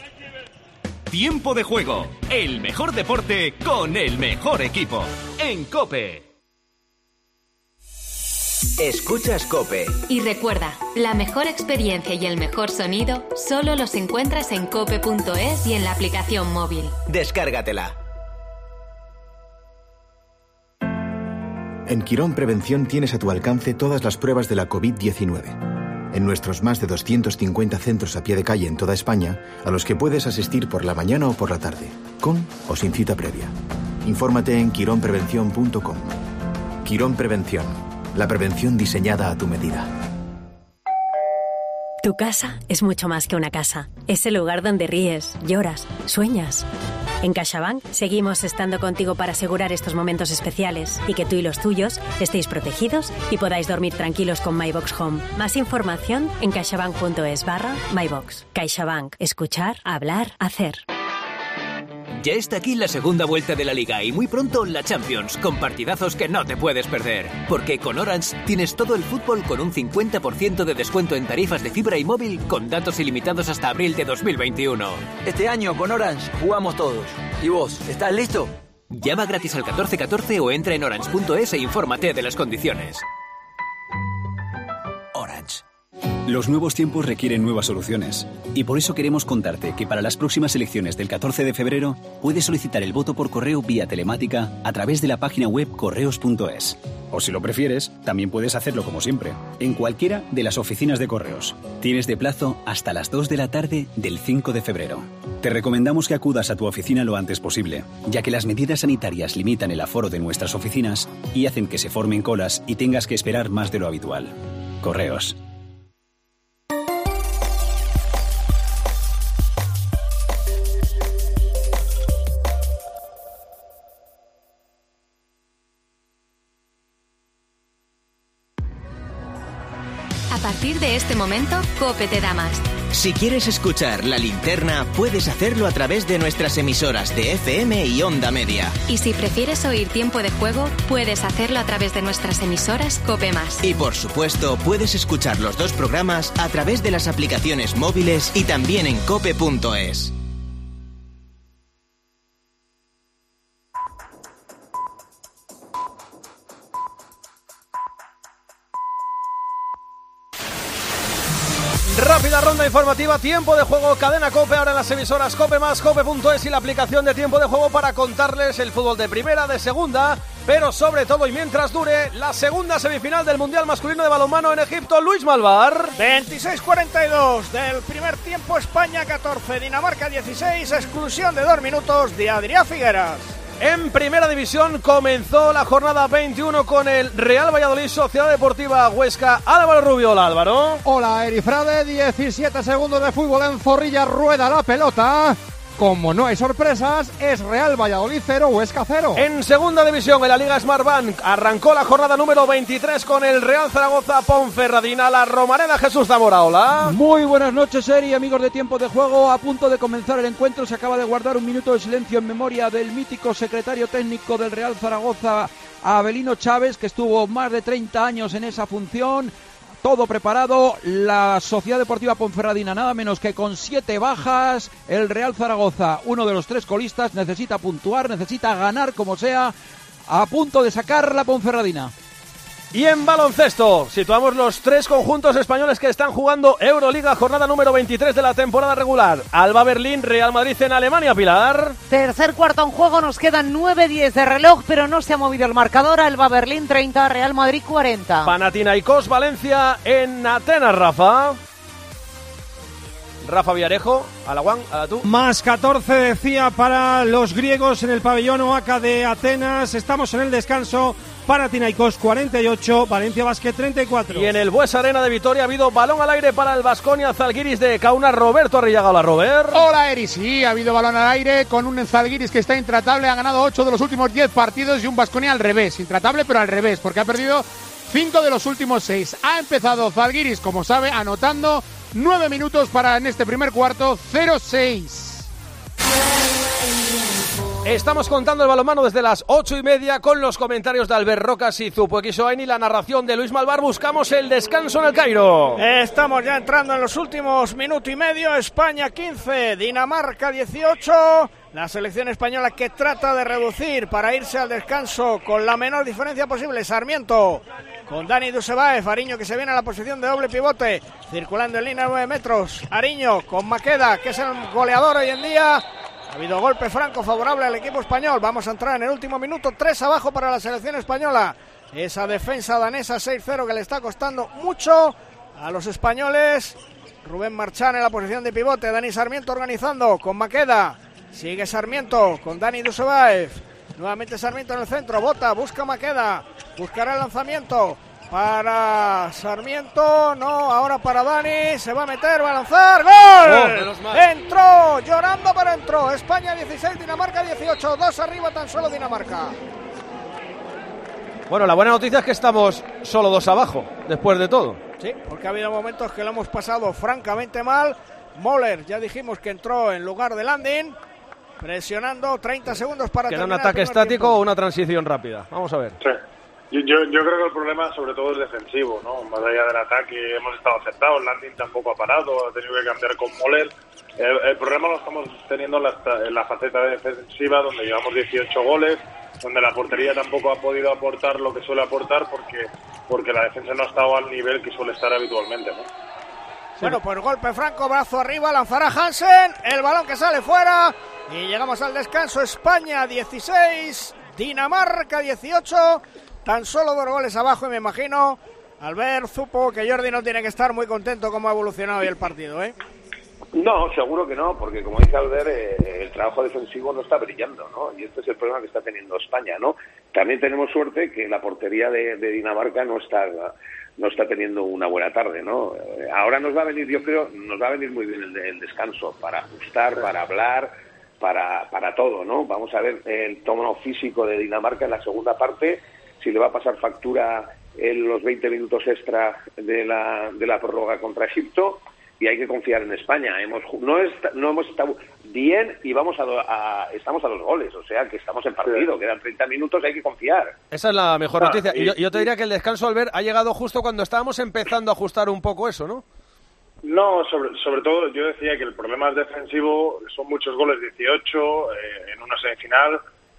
Tiempo de juego, el mejor deporte con el mejor equipo. En COPE. Escuchas COPE. Y recuerda, la mejor experiencia y el mejor sonido solo los encuentras en cope punto es y en la aplicación móvil. Descárgatela. En Quirón Prevención tienes a tu alcance todas las pruebas de la covid diecinueve. En nuestros más de doscientos cincuenta centros a pie de calle en toda España, a los que puedes asistir por la mañana o por la tarde, con o sin cita previa. Infórmate en quirón prevención punto com. Quirón Prevención, la prevención diseñada a tu medida. Tu casa es mucho más que una casa. Es el lugar donde ríes, lloras, sueñas. En CaixaBank seguimos estando contigo para asegurar estos momentos especiales y que tú y los tuyos estéis protegidos y podáis dormir tranquilos con MyBox Home. Más información en caixabank punto es barra MyBox. CaixaBank. Escuchar, hablar, hacer. Ya está aquí la segunda vuelta de la Liga y muy pronto la Champions, con partidazos que no te puedes perder. Porque con Orange tienes todo el fútbol con un cincuenta por ciento de descuento en tarifas de fibra y móvil con datos ilimitados hasta abril de dos mil veintiuno. Este año con Orange jugamos todos. ¿Y vos, estás listo? Llama gratis al catorce catorce o entra en orange punto es e infórmate de las condiciones. Orange. Los nuevos tiempos requieren nuevas soluciones. Y por eso queremos contarte que para las próximas elecciones del catorce de febrero puedes solicitar el voto por correo vía telemática a través de la página web correos punto es. O si lo prefieres, también puedes hacerlo como siempre, en cualquiera de las oficinas de correos. Tienes de plazo hasta las dos de la tarde del cinco de febrero. Te recomendamos que acudas a tu oficina lo antes posible, ya que las medidas sanitarias limitan el aforo de nuestras oficinas y hacen que se formen colas y tengas que esperar más de lo habitual. Correos. A partir de este momento, COPE te da más. Si quieres escuchar La Linterna, puedes hacerlo a través de nuestras emisoras de F M y Onda Media. Y si prefieres oír Tiempo de Juego, puedes hacerlo a través de nuestras emisoras COPE más. Y por supuesto, puedes escuchar los dos programas a través de las aplicaciones móviles y también en cope punto es. Rápida ronda informativa, tiempo de juego, cadena COPE, ahora en las emisoras COPE más, cope punto es y la aplicación de tiempo de juego para contarles el fútbol de primera, de segunda, pero sobre todo y mientras dure la segunda semifinal del Mundial Masculino de Balonmano en Egipto. Luis Malvar. veintiséis cuarenta y dos del primer tiempo, España catorce, Dinamarca dieciséis, exclusión de dos minutos de Adrián Figueras. En primera división comenzó la jornada veintiuno con el Real Valladolid Sociedad Deportiva Huesca. Álvaro Rubio, hola Álvaro. Hola Erifrade, diecisiete segundos de fútbol en Zorrilla, rueda la pelota. Como no hay sorpresas, es Real Valladolid cero, Huesca cero. En segunda división, en la Liga Smartbank, arrancó la jornada número veintitrés con el Real Zaragoza Ponferradina. La Romareda, Jesús Zamora, hola. Muy buenas noches, Eri, amigos de Tiempo de Juego. A punto de comenzar el encuentro, se acaba de guardar un minuto de silencio en memoria del mítico secretario técnico del Real Zaragoza, Abelino Chávez, que estuvo más de treinta años en esa función. Todo preparado, la Sociedad Deportiva Ponferradina nada menos que con siete bajas. El Real Zaragoza, uno de los tres colistas, necesita puntuar, necesita ganar como sea, a punto de sacar la Ponferradina. Y en baloncesto, situamos los tres conjuntos españoles que están jugando Euroliga, jornada número veintitrés de la temporada regular. Alba Berlín, Real Madrid en Alemania, Pilar. Tercer cuarto en juego, nos quedan nueve diez de reloj, pero no se ha movido el marcador. Alba Berlín treinta, Real Madrid cuarenta. Panathinaikos Valencia en Atenas, Rafa. Rafa Villarejo, a la Juan, a la tú. Más catorce decía para los griegos en el pabellón Oaca de Atenas. Estamos en el descanso. Panathinaikos cuarenta y ocho, Valencia Basket treinta y cuatro. Y en el Bues Arena de Vitoria ha habido balón al aire para el Baskonia Zalgiris de Kaunas. Roberto Arrillaga. Hola, Robert. Hola, Eri. Sí, ha habido balón al aire con un Zalgiris que está intratable. Ha ganado ocho de los últimos diez partidos y un Baskonia al revés. Intratable, pero al revés, porque ha perdido cinco de los últimos seis. Ha empezado Zalgiris, como sabe, anotando nueve minutos para en este primer cuarto, cero seis. Estamos contando el balonmano desde las ocho y media con los comentarios de Albert Rocas y Zupo Xoain y la narración de Luis Malvar. Buscamos el descanso en el Cairo. Estamos ya entrando en los últimos minuto y medio. España quince, Dinamarca dieciocho. La selección española que trata de reducir para irse al descanso con la menor diferencia posible. Sarmiento con Dani Dusebaev, Ariño que se viene a la posición de doble pivote, circulando en línea nueve metros. Ariño con Maqueda, que es el goleador hoy en día. Ha habido golpe franco favorable al equipo español. Vamos a entrar en el último minuto, tres abajo para la selección española. Esa defensa danesa seis cero que le está costando mucho a los españoles. Rubén Marchán en la posición de pivote, Dani Sarmiento organizando con Maqueda. Sigue Sarmiento con Dani Dusebaev. Nuevamente Sarmiento en el centro, bota, busca Maqueda. Buscará el lanzamiento para Sarmiento, no, ahora para Dani, se va a meter, va a lanzar, ¡gol! Oh, entró, llorando pero entró. España dieciséis, Dinamarca dieciocho, dos arriba tan solo Dinamarca. Bueno, la buena noticia es que estamos solo dos abajo, después de todo. Sí, porque ha habido momentos que lo hemos pasado francamente mal. Moller, ya dijimos que entró en lugar de Landin, presionando, treinta segundos para que terminar. ¿Era un ataque estático tiempo. O una transición rápida? Vamos a ver. Sí. Yo, yo, yo creo que el problema sobre todo es defensivo, ¿no? Más allá del ataque hemos estado acertados, Landin tampoco ha parado, ha tenido que cambiar con Moller. El, el problema lo estamos teniendo en la, en la faceta defensiva, donde llevamos dieciocho goles, donde la portería tampoco ha podido aportar lo que suele aportar porque, porque la defensa no ha estado al nivel que suele estar habitualmente, ¿no? Bueno, pues golpe franco, brazo arriba, lanzará Hansen, el balón que sale fuera y llegamos al descanso. España dieciséis, Dinamarca dieciocho. tan solo dos goles abajo y me imagino, Albert Zupo, que Jordi no tiene que estar muy contento cómo ha evolucionado hoy el partido, ¿eh? No, seguro que no, porque como dice Albert, eh, el trabajo defensivo no está brillando, ¿no? Y este es el problema que está teniendo España, ¿no? También tenemos suerte que la portería de, de Dinamarca no está no está teniendo una buena tarde, ¿no? Eh, ahora nos va a venir, yo creo, nos va a venir muy bien el, el descanso para ajustar, para hablar, para para todo, ¿no? Vamos a ver el tono físico de Dinamarca en la segunda parte, si le va a pasar factura en los veinte minutos extra de la de la prórroga contra Egipto. Y hay que confiar en España. Hemos no, est- no hemos estado bien y vamos a, do- a estamos a dos goles, o sea que estamos en partido, quedan treinta minutos, hay que confiar. Esa es la mejor Ah, noticia. y, Y yo, yo te diría que el descanso, Albert, ha llegado justo cuando estábamos empezando a ajustar un poco eso, ¿no? No, sobre, sobre todo yo decía que el problema es defensivo, son muchos goles, dieciocho eh, en una semifinal,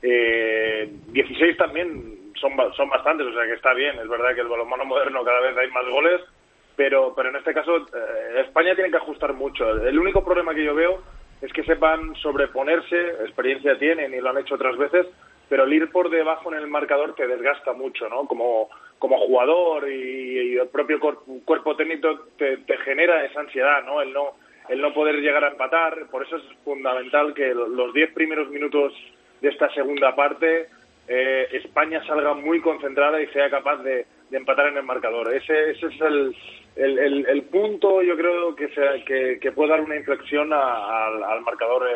eh, dieciséis también son, ba- son bastantes, o sea que está bien, es verdad que el balonmano moderno cada vez hay más goles, pero pero en este caso eh, España tiene que ajustar mucho. El único problema que yo veo es que sepan sobreponerse, experiencia tienen y lo han hecho otras veces, pero el ir por debajo en el marcador te desgasta mucho, ¿no? Como como jugador y, y el propio cuerpo, cuerpo técnico te, te genera esa ansiedad, ¿no? El no el no poder llegar a empatar. Por eso es fundamental que los diez primeros minutos de esta segunda parte eh, España salga muy concentrada y sea capaz de, de empatar en el marcador. Ese, ese es el, el, el, el punto, yo creo, que, sea, que, que puede dar una inflexión a, a, al marcador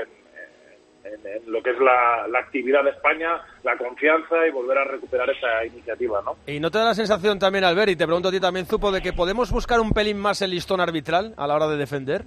en, en, en lo que es la, la actividad de España, la confianza y volver a recuperar esa iniciativa, ¿no? ¿Y no te da la sensación también, Albert, y te pregunto a ti también, Zupo, de que podemos buscar un pelín más el listón arbitral a la hora de defender?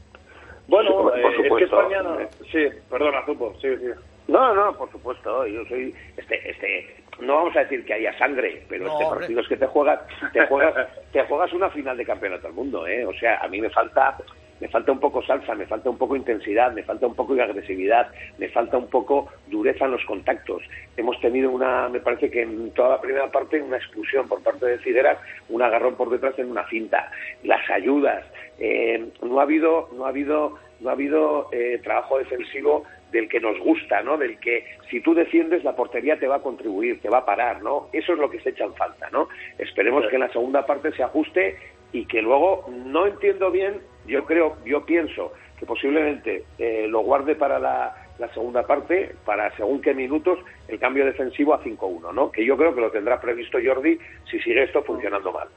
Bueno, Sí, por eh, es que supuesto. España... No, sí, perdona, Zupo, sí, sí. No, no, por supuesto, yo soy este este no vamos a decir que haya sangre, pero No, este hombre. partido es que te juegas te juegas te juegas una final de campeonato del mundo, eh, o sea, a mí me falta me falta un poco salsa, me falta un poco intensidad, me falta un poco de agresividad, me falta un poco dureza en los contactos. Hemos tenido una, me parece que en toda la primera parte, una expulsión por parte de Figueras, un agarrón por detrás en una finta, las ayudas, eh, no ha habido, no ha habido, no ha habido eh, trabajo defensivo del que nos gusta, ¿no? Del que si tú defiendes la portería te va a contribuir, te va a parar, ¿no? Eso es lo que se echa en falta, ¿no? Esperemos Sí. que en la segunda parte se ajuste y que luego, no entiendo bien, yo creo, yo pienso que posiblemente eh, lo guarde para la, la segunda parte, para según qué minutos, el cambio defensivo a cinco uno, ¿no? Que yo creo que lo tendrá previsto Jordi si sigue esto funcionando mal.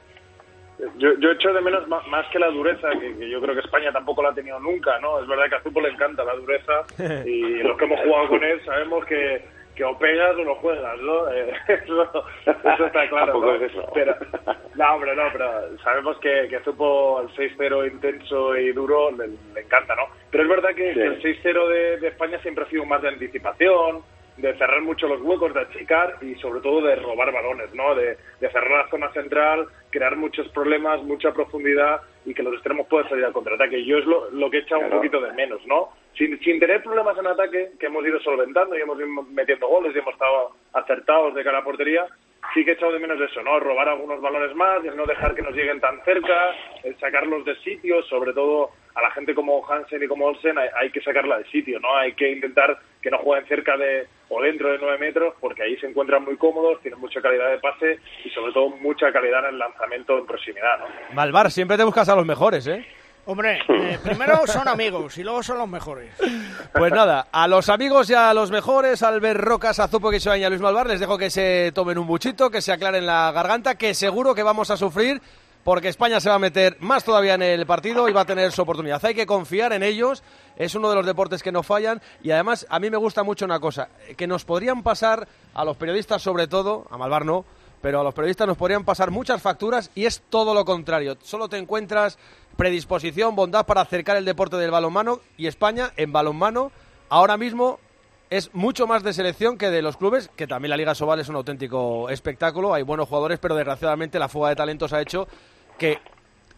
Yo, yo echo de menos más, más que la dureza, que, que yo creo que España tampoco la ha tenido nunca, ¿no? Es verdad que a Zupo le encanta la dureza y los que hemos jugado con él sabemos que, que o pegas o no juegas, ¿no? Eh, eso, eso está claro, Tampoco ¿no? es eso. Pero, no, hombre, no, pero sabemos que, que Zupo el seis cero intenso y duro le, le encanta, ¿no? Pero es verdad que, Sí. que el seis cero de, de España siempre ha sido más de anticipación, de cerrar mucho los huecos, de achicar y sobre todo de robar balones, ¿no? De, de cerrar la zona central, crear muchos problemas, mucha profundidad y que los extremos puedan salir al contraataque. Yo es lo, lo que he echado Claro. un poquito de menos, ¿no? Sin, sin tener problemas en ataque, que hemos ido solventando y hemos ido metiendo goles y hemos estado acertados de cara a portería, sí que he echado de menos eso, ¿no? Robar algunos balones más, el no dejar que nos lleguen tan cerca, el sacarlos de sitio, sobre todo a la gente como Hansen y como Olsen hay, hay que sacarla de sitio, ¿no? Hay que intentar que no jueguen cerca de o dentro de nueve metros porque ahí se encuentran muy cómodos, tienen mucha calidad de pase y sobre todo mucha calidad en el lanzamiento en proximidad, ¿no? Malvar, siempre te buscas a los mejores, ¿eh? Hombre, eh, primero son amigos y luego son los mejores. Pues nada, a los amigos y a los mejores, Albert Rocas, a Zupo Quixoa y a Luis Malvar, les dejo que se tomen un buchito, que se aclaren la garganta, que seguro que vamos a sufrir, porque España se va a meter más todavía en el partido y va a tener su oportunidad. Hay que confiar en ellos, es uno de los deportes que no fallan, y además a mí me gusta mucho una cosa, que nos podrían pasar, a los periodistas sobre todo, a Malvar no, pero a los periodistas nos podrían pasar muchas facturas y es todo lo contrario. Solo te encuentras predisposición, bondad para acercar el deporte del balonmano y España en balonmano ahora mismo es mucho más de selección que de los clubes, que también la Liga Sobal es un auténtico espectáculo, hay buenos jugadores, pero desgraciadamente la fuga de talentos ha hecho que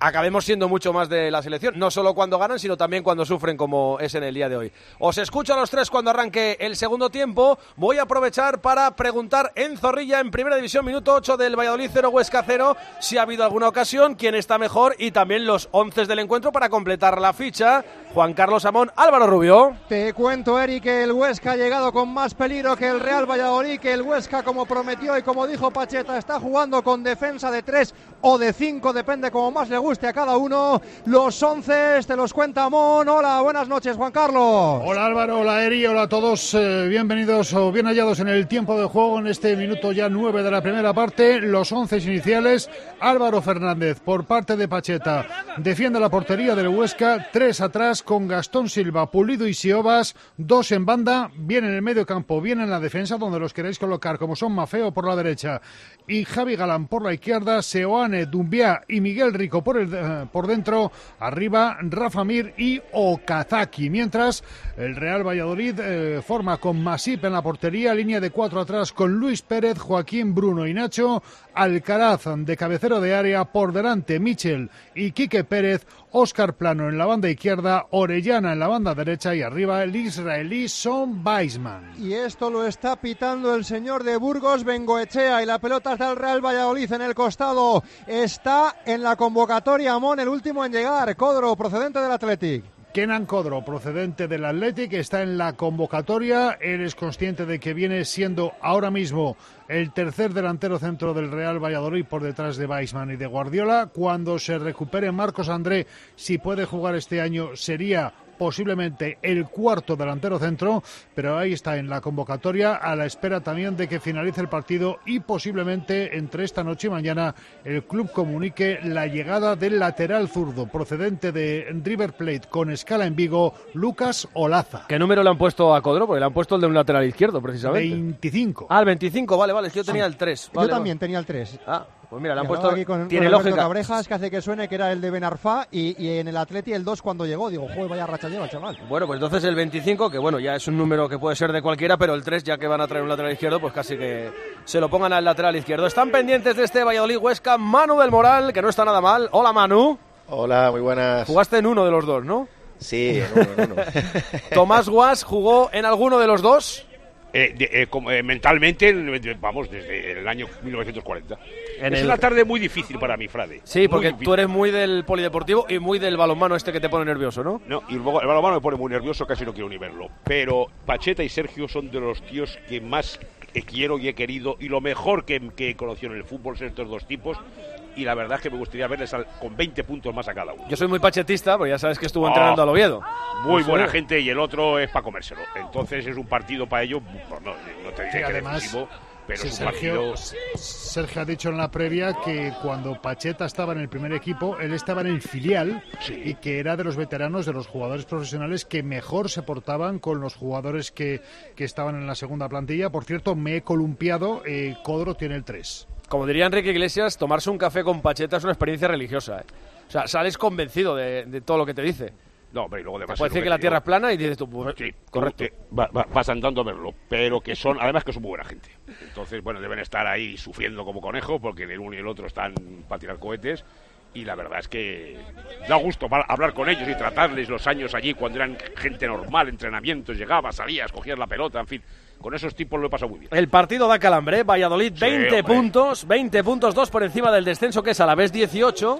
acabemos siendo mucho más de la selección, no solo cuando ganan, sino también cuando sufren, como es en el día de hoy. Os escucho a los tres cuando arranque el segundo tiempo. Voy a aprovechar para preguntar en Zorrilla, en Primera División, minuto ocho del Valladolid cero, Huesca cero, si ha habido alguna ocasión, quién está mejor y también los once del encuentro para completar la ficha. Juan Carlos Amón, Álvaro Rubio. Te cuento, Eric, que el Huesca ha llegado con más peligro que el Real Valladolid, que el Huesca, como prometió y como dijo Pacheta, está jugando con defensa de tres o de cinco, depende como más le guste a cada uno. Los once te los cuenta Amón. Hola, buenas noches, Juan Carlos. Hola Álvaro, hola Eri, hola a todos, eh, bienvenidos o bien hallados en el tiempo de juego en este minuto ya nueve de la primera parte. Los once iniciales: Álvaro Fernández por parte de Pacheta, defiende la portería del Huesca, tres atrás con Gastón Silva, Pulido y Siobas, dos en banda, bien en el medio campo, bien en la defensa, donde los queréis colocar, como son Mafeo por la derecha y Javi Galán por la izquierda, Seoane, Dumbiá y Miguel Rico por el eh, por dentro, arriba Rafa Mir y Okazaki, mientras el Real Valladolid eh, forma con Masip en la portería, línea de cuatro atrás con Luis Pérez, Joaquín, Bruno y Nacho, Alcaraz de cabecero de área, por delante Michel y Quique Pérez, Óscar Plano en la banda izquierda, Orellana en la banda derecha y arriba el israelí Son Weisman. Y esto lo está pitando el señor de Burgos, Bengoechea, y la pelota está el Real Valladolid en el costado. Está en la convocatoria Amón, el último en llegar, Codro, procedente del Athletic. Kenan Codro, procedente del Athletic, está en la convocatoria. Él es consciente de que viene siendo ahora mismo el tercer delantero centro del Real Valladolid por detrás de Weisman y de Guardiola. Cuando se recupere Marcos André, si puede jugar este año, sería posiblemente el cuarto delantero centro, pero ahí está en la convocatoria, a la espera también de que finalice el partido y posiblemente entre esta noche y mañana el club comunique la llegada del lateral zurdo procedente de River Plate con escala en Vigo, Lucas Olaza. ¿Qué número le han puesto a Codro? Porque le han puesto el de un lateral izquierdo, precisamente. veinticinco. Ah, el veinticinco, vale, vale, es que yo tenía el tres. Vale, yo también vale. tenía el tres. Ah, pues mira, le han Llegaba puesto... aquí con, tiene con lógica. Cabrejas, que hace que suene que era el de Benarfá, y, y en el Atleti el dos cuando llegó. Digo, joder, vaya racha lleva, chaval. Bueno, pues entonces el veinticinco, que bueno, ya es un número que puede ser de cualquiera, pero el tres, ya que van a traer un lateral izquierdo, pues casi que se lo pongan al lateral izquierdo. Están pendientes de este Valladolid Huesca, Manu del Moral, que no está nada mal. Hola, Manu. Hola, muy buenas. Jugaste en uno de los dos, ¿no? Sí, en uno, en uno. Tomás Guas jugó en alguno de los dos. Eh, de, eh, como, eh, mentalmente, vamos, desde el año mil novecientos cuarenta. En es el... una tarde muy difícil para mí, Frade. Sí, porque tú eres muy del polideportivo y muy del balonmano este que te pone nervioso, ¿no? No, y luego el balonmano me pone muy nervioso, casi no quiero ni verlo. Pero Pacheta y Sergio son de los tíos que más quiero y he querido, y lo mejor que, que he conocido en el fútbol son estos dos tipos. Y la verdad es que me gustaría verles al, con veinte puntos más a cada uno. Yo soy muy pachetista, porque ya sabes que estuvo oh, entrenando al Oviedo. Muy sí, buena gente, y el otro es para comérselo. Entonces es un partido para ellos, pues no, no te diré sí, que además, decisivo, pero sí, es un Sergio, partido... Sergio ha dicho en la previa que cuando Pacheta estaba en el primer equipo, él estaba en el filial, sí, y que era de los veteranos, de los jugadores profesionales que mejor se portaban con los jugadores que, que estaban en la segunda plantilla. Por cierto, me he columpiado, eh, Codro tiene el tres. Como diría Enrique Iglesias, tomarse un café con Pacheta es una experiencia religiosa, ¿eh? O sea, sales convencido de, de todo lo que te dice. No, pero y luego además... Te puede decir que la tierra es plana y dices tú, pues, sí, correcto. Va, va, vas andando a verlo, pero que son, además que son muy buena gente. Entonces, bueno, deben estar ahí sufriendo como conejos, porque el uno y el otro están para tirar cohetes. Y la verdad es que da gusto hablar con ellos y tratarles los años allí cuando eran gente normal, entrenamientos, llegabas, salías, cogías la pelota, en fin. Con esos tipos lo he pasado muy bien. El partido da calambre, ¿eh? Valladolid veinte sí, puntos, veinte puntos, dos por encima del descenso, que es Alavés dieciocho,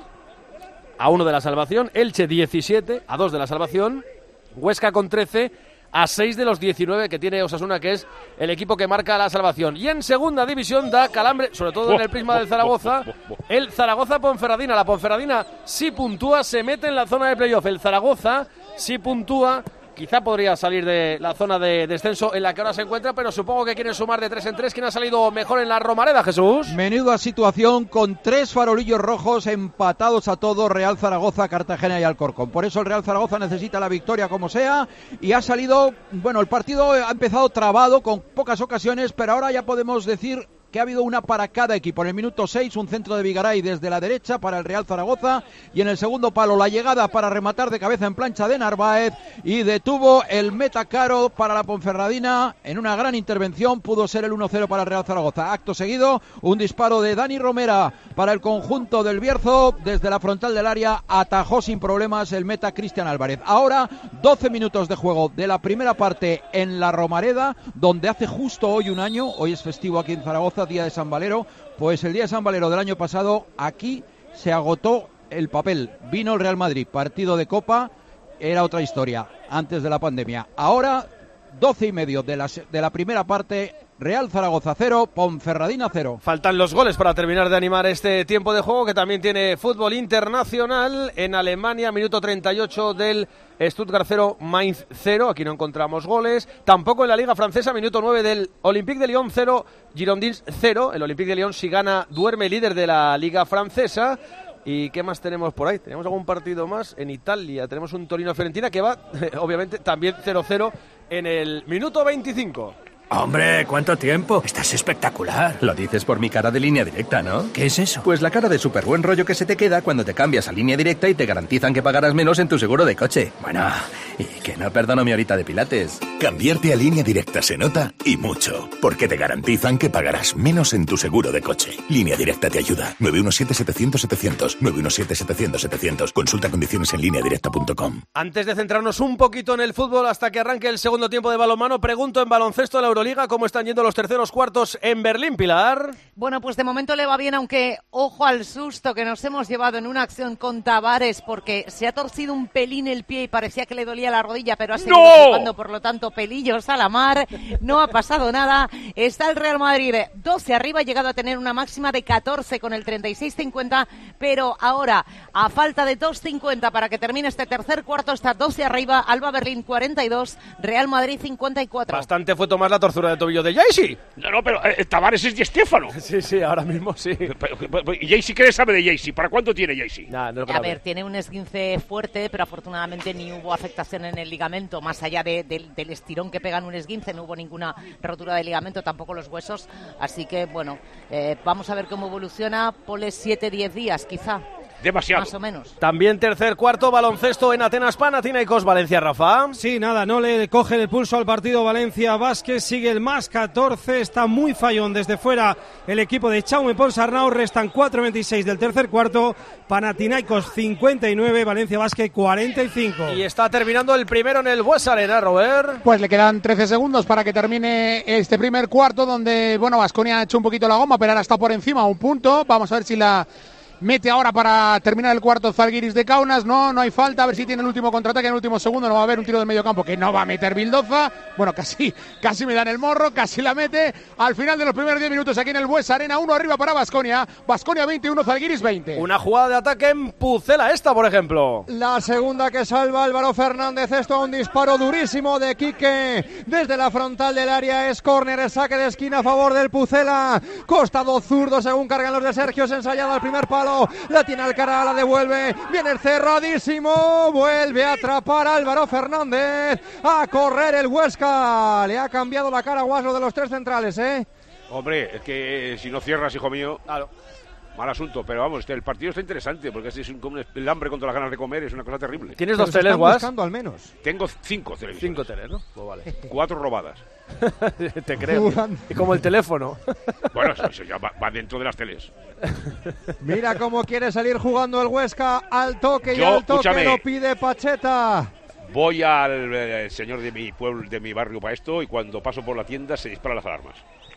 a uno de la salvación, Elche diecisiete, a dos de la salvación, Huesca con trece, a seis de los diecinueve que tiene Osasuna, que es el equipo que marca la salvación. Y en segunda división da calambre, sobre todo en el prisma del Zaragoza, el Zaragoza-Ponferradina. La Ponferradina, si puntúa, se mete en la zona de playoff. El Zaragoza, si puntúa, quizá podría salir de la zona de descenso en la que ahora se encuentra, pero supongo que quieren sumar de tres en tres. ¿Quién ha salido mejor en la Romareda, Jesús? Menuda situación, con tres farolillos rojos empatados a todos, Real Zaragoza, Cartagena y Alcorcón. Por eso el Real Zaragoza necesita la victoria como sea, y ha salido, bueno, el partido ha empezado trabado con pocas ocasiones, pero ahora ya podemos decir que ha habido una para cada equipo. En el minuto seis, un centro de Vigaray desde la derecha para el Real Zaragoza, y en el segundo palo la llegada para rematar de cabeza en plancha de Narváez, y detuvo el meta Caro para la Ponferradina en una gran intervención. Pudo ser el uno cero para el Real Zaragoza. Acto seguido, un disparo de Dani Romera para el conjunto del Bierzo desde la frontal del área, atajó sin problemas el meta Cristian Álvarez. Ahora doce minutos de juego de la primera parte en la Romareda, donde hace justo hoy un año, hoy es festivo aquí en Zaragoza, día de San Valero, pues el día de San Valero del año pasado aquí se agotó el papel. Vino el Real Madrid, partido de Copa, era otra historia antes de la pandemia. Ahora doce y medio de la, de la primera parte, Real Zaragoza cero, Ponferradina cero. Faltan los goles para terminar de animar este tiempo de juego, que también tiene fútbol internacional. En Alemania, minuto treinta y ocho del Stuttgart cero, Mainz cero. Aquí no encontramos goles. Tampoco en la Liga Francesa, minuto nueve del Olympique de Lyon cero, Girondins cero. El Olympique de Lyon, si gana, duerme líder de la Liga Francesa. ¿Y qué más tenemos por ahí? ¿Tenemos algún partido más? En Italia tenemos un Torino-Fiorentina que va, obviamente, también cero cero en el minuto veinticinco. Hombre, ¿cuánto tiempo? Estás espectacular. Lo dices por mi cara de Línea Directa, ¿no? ¿Qué es eso? Pues la cara de súper buen rollo que se te queda cuando te cambias a Línea Directa y te garantizan que pagarás menos en tu seguro de coche. Bueno, y que no perdono mi horita de pilates. Cambiarte a Línea Directa se nota y mucho, porque te garantizan que pagarás menos en tu seguro de coche. Línea Directa te ayuda. nueve uno siete, setecientos, setecientos. nueve uno siete, setecientos, setecientos. Consulta condiciones en línea directa punto com. Antes de centrarnos un poquito en el fútbol hasta que arranque el segundo tiempo de balonmano, pregunto en baloncesto de la Euroliga cómo están yendo los terceros cuartos en Berlín, Pilar. Bueno, pues de momento le va bien, aunque ojo al susto que nos hemos llevado en una acción con Tavares, porque se ha torcido un pelín el pie y parecía que le dolía la rodilla, pero ha seguido ¡No! jugando, por lo tanto, pelillos a la mar. No ha pasado nada. Está el Real Madrid doce arriba, ha llegado a tener una máxima de catorce con el treinta y seis cincuenta, pero ahora, a falta de dos cincuenta para que termine este tercer cuarto, está doce arriba, Alba Berlín cuarenta y dos, Real Madrid cincuenta y cuatro. Bastante fue tomar la torcura de tobillo de Jaycee. No, no, pero eh, Tavares es Di Stéfano. Sí, sí, ahora mismo sí. ¿Y Jaycee qué sabe de Jaycee? ¿Para cuánto tiene Jaycee? Nah, no a ver, tiene un esguince fuerte, pero afortunadamente ni hubo afectación en el ligamento, más allá de, de, del estirón que pega en un esguince, no hubo ninguna rotura de ligamento, tampoco los huesos, así que bueno, eh, vamos a ver cómo evoluciona. Ponle siete diez días quizá. Demasiado. Más o menos. También tercer cuarto, baloncesto en Atenas, Panathinaikos, Valencia, Rafa. Sí, nada, no le coge el pulso al partido Valencia Vázquez, sigue el más catorce, está muy fallón desde fuera el equipo de Jaume Ponsarnau, restan cuatro veintiséis del tercer cuarto, Panathinaikos cincuenta y nueve, Valencia Vázquez cuarenta y cinco. Y está terminando el primero en el Bues Arena, Robert. Pues le quedan trece segundos para que termine este primer cuarto, donde, bueno, Baskonia ha hecho un poquito la goma, pero ahora está por encima, un punto. Vamos a ver si la mete ahora para terminar el cuarto Zalgiris de Kaunas. No, no hay falta. A ver si tiene el último contraataque en el último segundo. No va a haber un tiro del medio campo que no va a meter Bildoza. Bueno, casi, casi me dan el morro. Casi la mete al final de los primeros diez minutos aquí en el Bues Arena. Uno arriba para Baskonia. Baskonia veintiuno, Zalgiris veinte. Una jugada de ataque en Pucela esta, por ejemplo. La segunda que salva Álvaro Fernández. Esto un disparo durísimo de Quique desde la frontal del área. Es córner, es saque de esquina a favor del Pucela. Costado zurdo según cargan los de Sergio. Es ensayado al primer palo. La tiene Alcaraz, la devuelve. Viene cerradísimo. Vuelve a atrapar Álvaro Fernández. A correr el Huesca. Le ha cambiado la cara a Guaslo de los tres centrales, ¿eh? Hombre, es que eh, si no cierras, hijo mío, claro, mal asunto. Pero vamos, este, el partido está interesante porque es un, como el hambre contra las ganas de comer, es una cosa terrible. ¿Tienes dos teles, Guas? buscando al menos. Tengo cinco televisiones. Cinco teles, ¿no? Pues vale. Cuatro robadas. Te creo. Y como el teléfono. Bueno, eso, eso ya va, va dentro de las teles. Mira cómo quiere salir jugando el Huesca al toque. Yo, y al toque escúchame, lo pide Pacheta. Voy al eh, señor de mi pueblo, de mi barrio para esto, y cuando paso por la tienda se disparan las alarmas.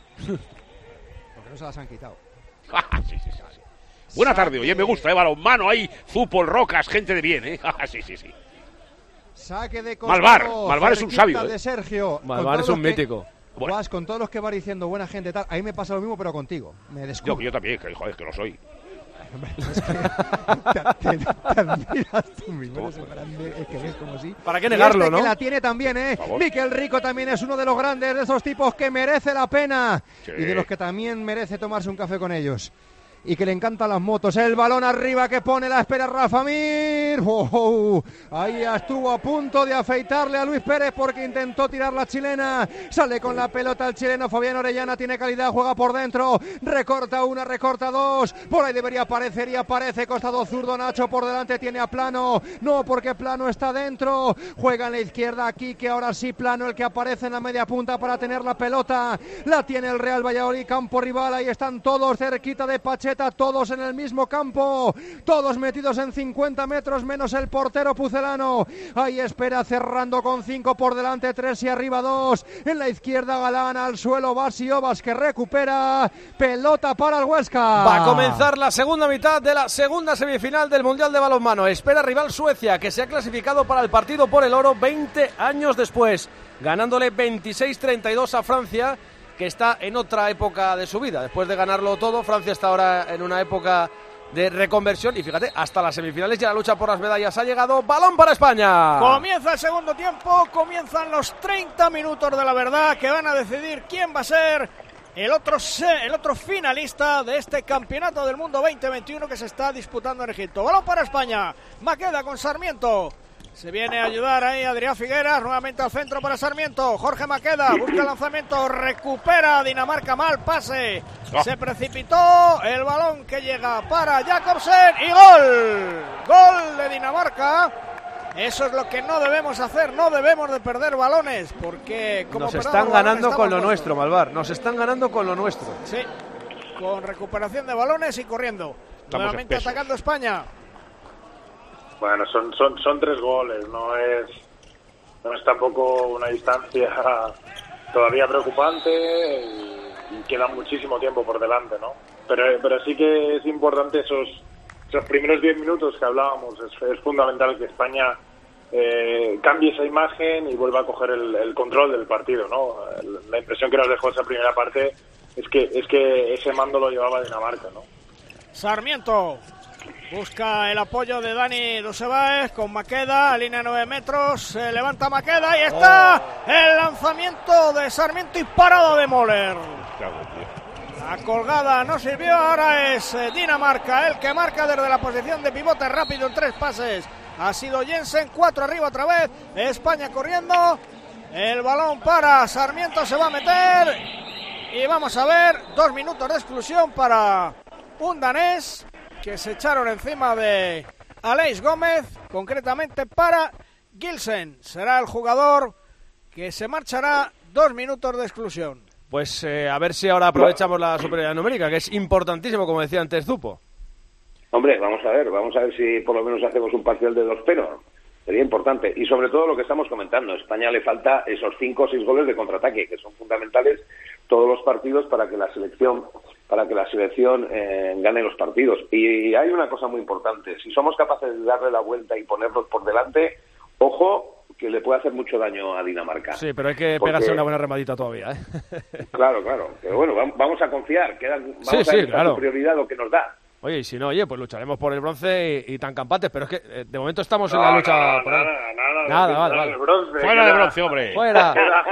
Porque no se las han quitado. sí, sí, sí, sí. Buena tarde, oye, me gusta, eh, balonmano, ahí, fútbol, rocas, gente de bien, eh. sí, sí, sí. Saque de costado. Malvar, Malvar es un sabio, de eh. Sergio. Malvar es un mítico. Que, bueno. Guas, con todos los que va diciendo buena gente tal, ahí me pasa lo mismo, pero contigo. Me descubro. Yo, yo también, que joder, que lo soy. Es que te, te, te admiras tú mismo, eres grande, es que ves como sí. ¿Para qué negarlo, este no? Que la tiene también, ¿eh? Miquel Rico también es uno de los grandes, de esos tipos que merece la pena. Sí. Y de los que también merece tomarse un café con ellos. y que le encantan las motos. El balón arriba que pone la espera Rafa Mir. Oh, oh. Ahí estuvo a punto de afeitarle a Luis Pérez porque intentó tirar la chilena. Sale con la pelota el chileno Fabián Orellana, tiene calidad, juega por dentro, recorta una, recorta dos, por ahí debería aparecer y aparece, costado zurdo, Nacho por delante, tiene a Plano, no, porque Plano está dentro, juega en la izquierda aquí, que ahora sí Plano el que aparece en la media punta para tener la pelota, la tiene el Real Valladolid, campo rival, ahí están todos cerquita de Pacheta, todos en el mismo campo, todos metidos en cincuenta metros, menos el portero pucelano. Ahí espera cerrando con cinco por delante, tres y arriba dos. En la izquierda Galán, al suelo Basiovas que recupera. Pelota para el Huesca. Va a comenzar la segunda mitad de la segunda semifinal del Mundial de Balonmano. Espera rival Suecia, que se ha clasificado para el partido por el oro veinte años después, ganándole veintiséis treinta y dos a Francia, que está en otra época de su vida. Después de ganarlo todo, Francia está ahora en una época de reconversión y fíjate, hasta las semifinales y la lucha por las medallas ha llegado. Balón para España. Comienza el segundo tiempo, comienzan los treinta minutos de la verdad que van a decidir quién va a ser el otro, el otro finalista de este campeonato del mundo veinte veintiuno que se está disputando en Egipto. Balón para España, Maqueda con Sarmiento. Se viene a ayudar ahí Adrián Figueras, nuevamente al centro para Sarmiento. Jorge Maqueda busca el lanzamiento, recupera Dinamarca, mal pase. Oh. Se precipitó el balón que llega para Jacobsen y gol. Gol de Dinamarca. Eso es lo que no debemos hacer, no debemos de perder balones, porque como nos están ganando con lo nuestro, Malvar, nos están ganando con lo nuestro. Sí, con recuperación de balones y corriendo. Estamos nuevamente atacando España. Bueno, son, son, son tres goles, no es, no es tampoco una distancia todavía preocupante y, y queda muchísimo tiempo por delante, ¿no? Pero, pero sí que es importante esos, esos primeros diez minutos que hablábamos, es, es fundamental que España eh, cambie esa imagen y vuelva a coger el, el control del partido, ¿no? La impresión que nos dejó esa primera parte es que, es que ese mando lo llevaba Dinamarca, ¿no? Sarmiento busca el apoyo de Dani Dusebáez con Maqueda, a línea nueve metros, se levanta Maqueda y está oh. el lanzamiento de Sarmiento y parado de Moller. La colgada no sirvió, ahora es Dinamarca el que marca desde la posición de pivote rápido en tres pases. Ha sido Jensen, cuatro arriba otra vez, España corriendo, el balón para Sarmiento, se va a meter y vamos a ver, dos minutos de exclusión para un danés que se echaron encima de Aleix Gómez, concretamente para Gilsen. Será el jugador que se marchará, dos minutos de exclusión. Pues eh, a ver si ahora aprovechamos la superioridad numérica, que es importantísimo, como decía antes Zupo. Hombre, vamos a ver, vamos a ver si por lo menos hacemos un parcial de dos cero. Sería importante. Y sobre todo lo que estamos comentando, a España le falta esos cinco o seis goles de contraataque, que son fundamentales todos los partidos para que la selección para que la selección eh, gane los partidos. Y hay una cosa muy importante, si somos capaces de darle la vuelta y ponerlos por delante, ojo, que le puede hacer mucho daño a Dinamarca. Sí, pero hay que porque... pegarse una buena remadita todavía, ¿eh? Claro, claro, pero bueno, vamos a confiar, queda, vamos sí, a sí, ver claro. su prioridad lo que nos da. Oye, y si no, oye, pues lucharemos por el bronce y, y tan campates, pero es que eh, de momento estamos no, en la lucha nada, por nada, nada, nada, nada, vale, vale. El bronce, fuera queda, de bronce, hombre. Fuera.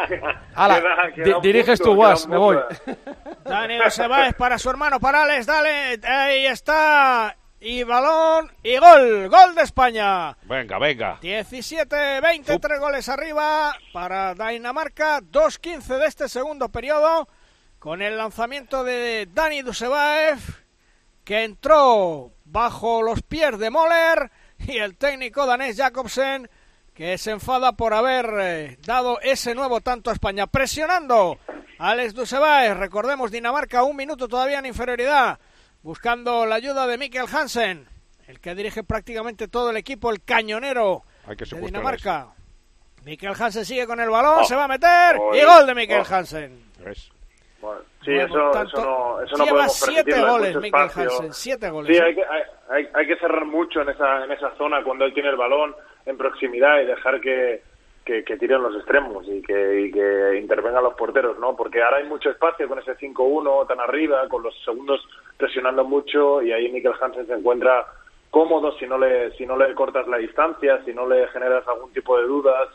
Hala, di diriges tu guas, me voy. Dani Dusebáez para su hermano Parales, dale, ahí está, y balón, y gol, gol de España. Venga, venga. diecisiete veinte, tres goles arriba para Dinamarca, dos quince de este segundo periodo, con el lanzamiento de Dani Dusebáez, que entró bajo los pies de Moller, y el técnico danés Jacobsen, que se enfada por haber eh, dado ese nuevo tanto a España. Presionando a Aleix Dusebáez, recordemos Dinamarca un minuto todavía en inferioridad, buscando la ayuda de Mikkel Hansen, el que dirige prácticamente todo el equipo, el cañonero Hay que de Dinamarca. Eso. Mikkel Hansen sigue con el balón, oh. se va a meter, oh, y gol de Mikkel oh. Hansen. Es. Bueno, sí, eso, tanto, eso no, eso no lleva podemos siete goles, Mikkel Hansen, siete goles. Sí, hay que, hay, hay que cerrar mucho en esa, en esa zona cuando él tiene el balón en proximidad y dejar que, que, que tiren los extremos y que, y que intervengan los porteros, ¿no? Porque ahora hay mucho espacio con ese cinco uno tan arriba, con los segundos presionando mucho, y ahí Mikkel Hansen se encuentra cómodo si no le si no le cortas la distancia, si no le generas algún tipo de dudas en,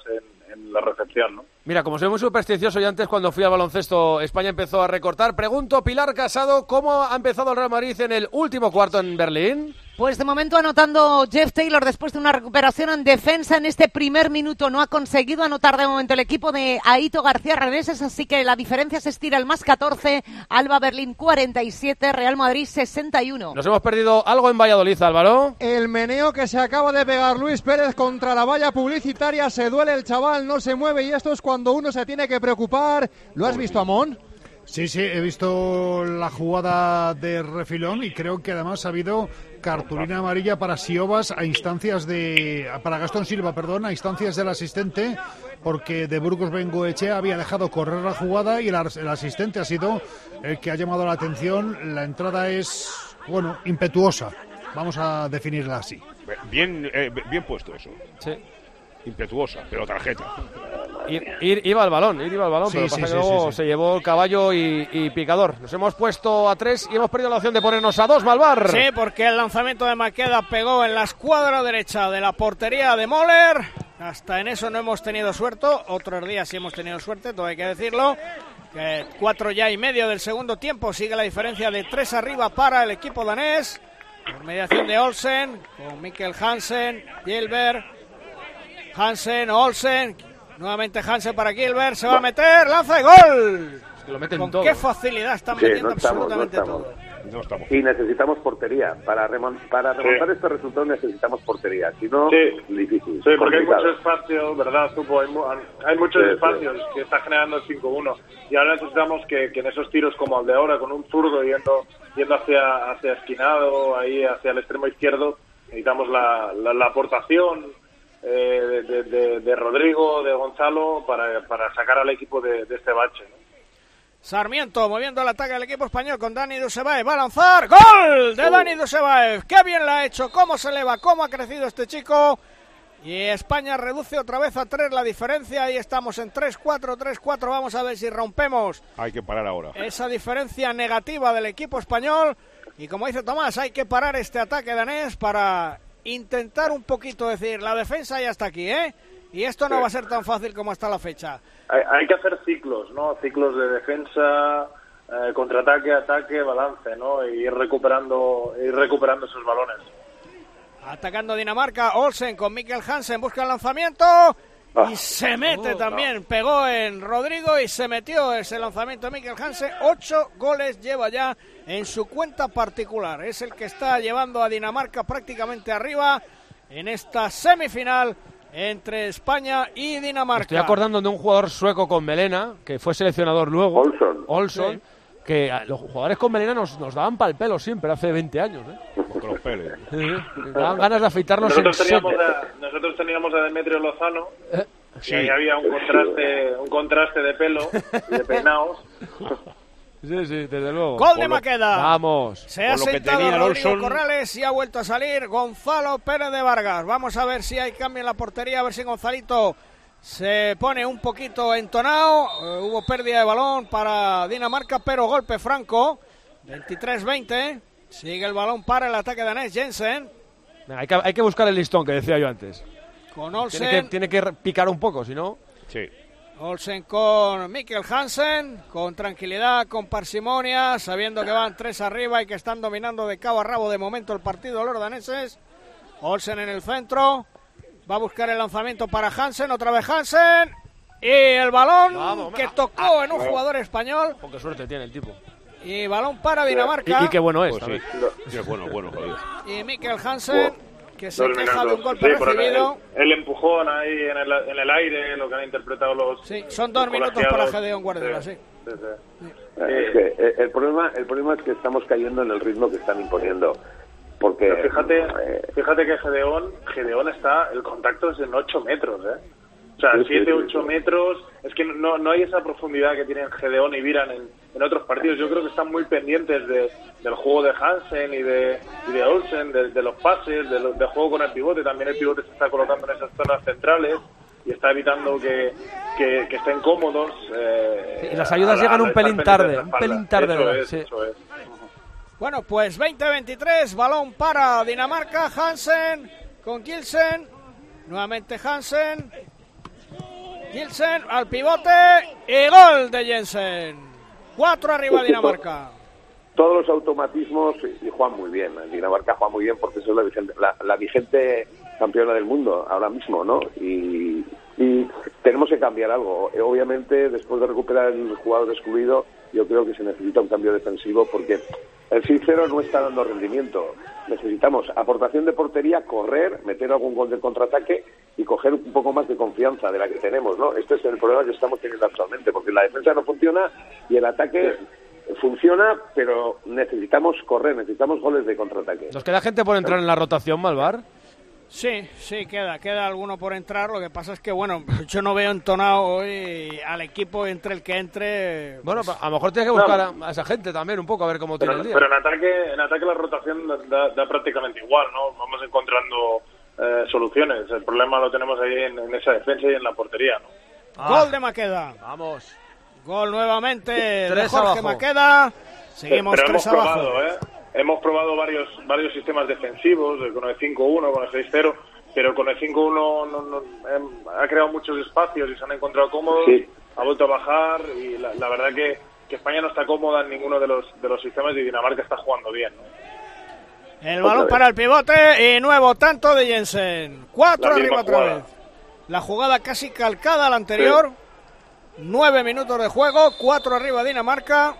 en la recepción, ¿no? Mira, como soy muy supersticioso y antes cuando fui al baloncesto España empezó a recortar, pregunto, Pilar Casado, ¿cómo ha empezado el Real Madrid en el último cuarto en Berlín? Pues de momento anotando Jeff Taylor después de una recuperación en defensa en este primer minuto. No ha conseguido anotar de momento el equipo de Aito García Reneses, así que la diferencia se estira al más catorce, Alba Berlín cuarenta y siete, Real Madrid sesenta y uno. Nos hemos perdido algo en Valladolid, Álvaro. El meneo que se acaba de pegar Luis Pérez contra la valla publicitaria, se duele el chaval, no se mueve y esto es cuando uno se tiene que preocupar. ¿Lo has visto, Amón? Sí, sí, he visto la jugada de refilón y creo que además ha habido cartulina amarilla para Siobas a instancias de... para Gastón Silva, perdón, a instancias del asistente, porque de Burgos Bengoechea había dejado correr la jugada y el, el asistente ha sido el que ha llamado la atención. La entrada es, bueno, impetuosa, vamos a definirla así. Bien, eh, bien puesto eso. Sí. Impetuosa, pero tarjeta. Ir, ir, iba al balón, ir, iba al balón, sí, pero sí, pasa sí, que luego sí, sí. se llevó el caballo y, y picador. Nos hemos puesto a tres y hemos perdido la opción de ponernos a dos, Malvar. Sí, porque el lanzamiento de Maqueda pegó en la escuadra derecha de la portería de Moller. Hasta en eso no hemos tenido suerte. Otros días sí hemos tenido suerte, todo hay que decirlo. Que cuatro ya y medio del segundo tiempo. Sigue la diferencia de tres arriba para el equipo danés. Por mediación de Olsen, con Mikkel Hansen, Gilbert, Hansen, Olsen, nuevamente Hansen para Gilbert, se va a meter, lanza y gol. Es que lo meten con todo. Qué facilidad están sí, metiendo no estamos, absolutamente no estamos. todo. No estamos. Y necesitamos portería. Para, remon para remontar sí. este resultado necesitamos portería. Si no, sí. difícil. Sí, porque hay mucho espacio, ¿verdad, Tupo? Hay, mu hay muchos sí, espacios sí. que está generando el cinco uno. Y ahora necesitamos que, que en esos tiros como el de ahora, con un zurdo yendo yendo hacia, hacia esquinado, ahí hacia el extremo izquierdo, necesitamos la, la, la aportación eh, de, de, de Rodrigo, de Gonzalo, para, para sacar al equipo de, de este bache, ¿no? Sarmiento moviendo el ataque del equipo español con Dani Dusebaev, va a lanzar, ¡gol! De Dani Dusebaev, qué bien la ha hecho, cómo se eleva, cómo ha crecido este chico, y España reduce otra vez a tres la diferencia, ahí estamos en tres cuatro, tres cuatro, vamos a ver si rompemos. Hay que parar ahora. Esa diferencia negativa del equipo español, y como dice Tomás, hay que parar este ataque danés para intentar un poquito decir, la defensa ya está aquí, ¿eh? Y esto no sí. va a ser tan fácil como hasta la fecha. Hay, hay que hacer ciclos, ¿no? Ciclos de defensa, eh, contraataque, ataque, balance, ¿no? Y ir recuperando, ir recuperando esos balones. Atacando Dinamarca, Olsen con Mikkel Hansen, busca el lanzamiento y se mete oh, también. No. Pegó en Rodrigo y se metió ese lanzamiento de Mikkel Hansen. Ocho goles lleva ya en su cuenta particular. Es el que está llevando a Dinamarca prácticamente arriba en esta semifinal entre España y Dinamarca. Estoy acordando de un jugador sueco con melena, que fue seleccionador luego. Olson. Olson. Sí. Que los jugadores con melena nos, nos daban pal pelo siempre, hace veinte años, ¿eh? Con los pelos. Sí, nos daban ganas de afeitarnos nosotros en teníamos a, Nosotros teníamos a Demetrio Lozano, eh, sí. y ahí había un contraste, un contraste de pelo, de peinados. Sí, sí, desde luego. Gol de Maqueda. Vamos. Se ha sentado Rodrigo Corrales y ha vuelto a salir Gonzalo Pérez de Vargas. Vamos a ver si hay cambio en la portería, a ver si Gonzalito se pone un poquito entonado. Uh, hubo pérdida de balón para Dinamarca, pero golpe franco. veintitrés veinte. Sigue el balón para el ataque danés, Jensen. Hay que, hay que buscar el listón que decía yo antes. Con Olsen. Tiene que, tiene que picar un poco, si no... Sí. Olsen con Mikkel Hansen, con tranquilidad, con parsimonia, sabiendo que van tres arriba y que están dominando de cabo a rabo de momento el partido los daneses. Olsen en el centro, va a buscar el lanzamiento para Hansen, otra vez Hansen, y el balón Vamos, que tocó ah, en un jugador español. Con qué suerte tiene el tipo. Y balón para Dinamarca. Y, y qué bueno es. Pues sí. Qué bueno, bueno, joder. Y Mikkel Hansen, que se queja de un golpe sí, recibido. El, el empujón ahí en el, en el aire, lo que han interpretado los... Sí, son dos minutos para Gedeón Guardiola, sí. sí. sí, sí. sí. Es que el, problema, el problema es que estamos cayendo en el ritmo que están imponiendo. Porque Pero fíjate, eh, fíjate que Gedeón, Gedeón está, el contacto es en ocho metros, ¿eh? O sea, siete, ocho metros, es que no, no hay esa profundidad que tienen Gedeón y Viran en, en otros partidos. Yo creo que están muy pendientes de, del juego de Hansen y de, y de Olsen, de, de los pases, de, de juego con el pivote. También el pivote se está colocando en esas zonas centrales y está evitando que, que, que estén cómodos. Eh, y las ayudas la, llegan un pelín tarde, un pelín tarde. Eso es, sí. eso es. Bueno, pues veinte veintitrés, balón para Dinamarca, Hansen con Kielsen, nuevamente Hansen. Gilsen al pivote y gol de Jensen. Cuatro arriba Dinamarca. Todos los automatismos y juegan muy bien. Dinamarca juega muy bien porque eso es la vigente, la, la vigente campeona del mundo ahora mismo, ¿no? Y, y tenemos que cambiar algo. Obviamente, después de recuperar el jugador excluido, yo creo que se necesita un cambio defensivo porque el seis cero no está dando rendimiento. Necesitamos aportación de portería, correr, meter algún gol de contraataque y coger un poco más de confianza de la que tenemos, ¿no? Este es el problema que estamos teniendo actualmente, porque la defensa no funciona y el ataque funciona, pero necesitamos correr, necesitamos goles de contraataque. ¿Nos queda gente por entrar en la rotación, Malvar? Sí, sí, queda, queda alguno por entrar. Lo que pasa es que, bueno, yo no veo entonado hoy al equipo entre el que entre. Bueno, pues, a lo mejor tienes que buscar no. a, a esa gente también un poco, a ver cómo pero, tiene el día. Pero en ataque, en ataque la rotación da, da prácticamente igual, ¿no? Vamos encontrando eh, soluciones. El problema lo tenemos ahí en, en esa defensa y en la portería, ¿no? Ah. Gol de Maqueda. Vamos. Gol nuevamente tres de Jorge abajo. Maqueda. Seguimos pero tres hemos abajo. Probado, ¿eh? Hemos probado varios varios sistemas defensivos, con el cinco uno, con el seis cero, pero con el cinco uno no, no, eh, ha creado muchos espacios y se han encontrado cómodos, sí. Ha vuelto a bajar y la, la verdad que, que España no está cómoda en ninguno de los de los sistemas y Dinamarca está jugando bien, ¿no? El balón para el pivote y nuevo tanto de Jensen. Cuatro arriba otra vez. La jugada casi calcada a la anterior. Sí. Nueve minutos de juego, cuatro arriba Dinamarca.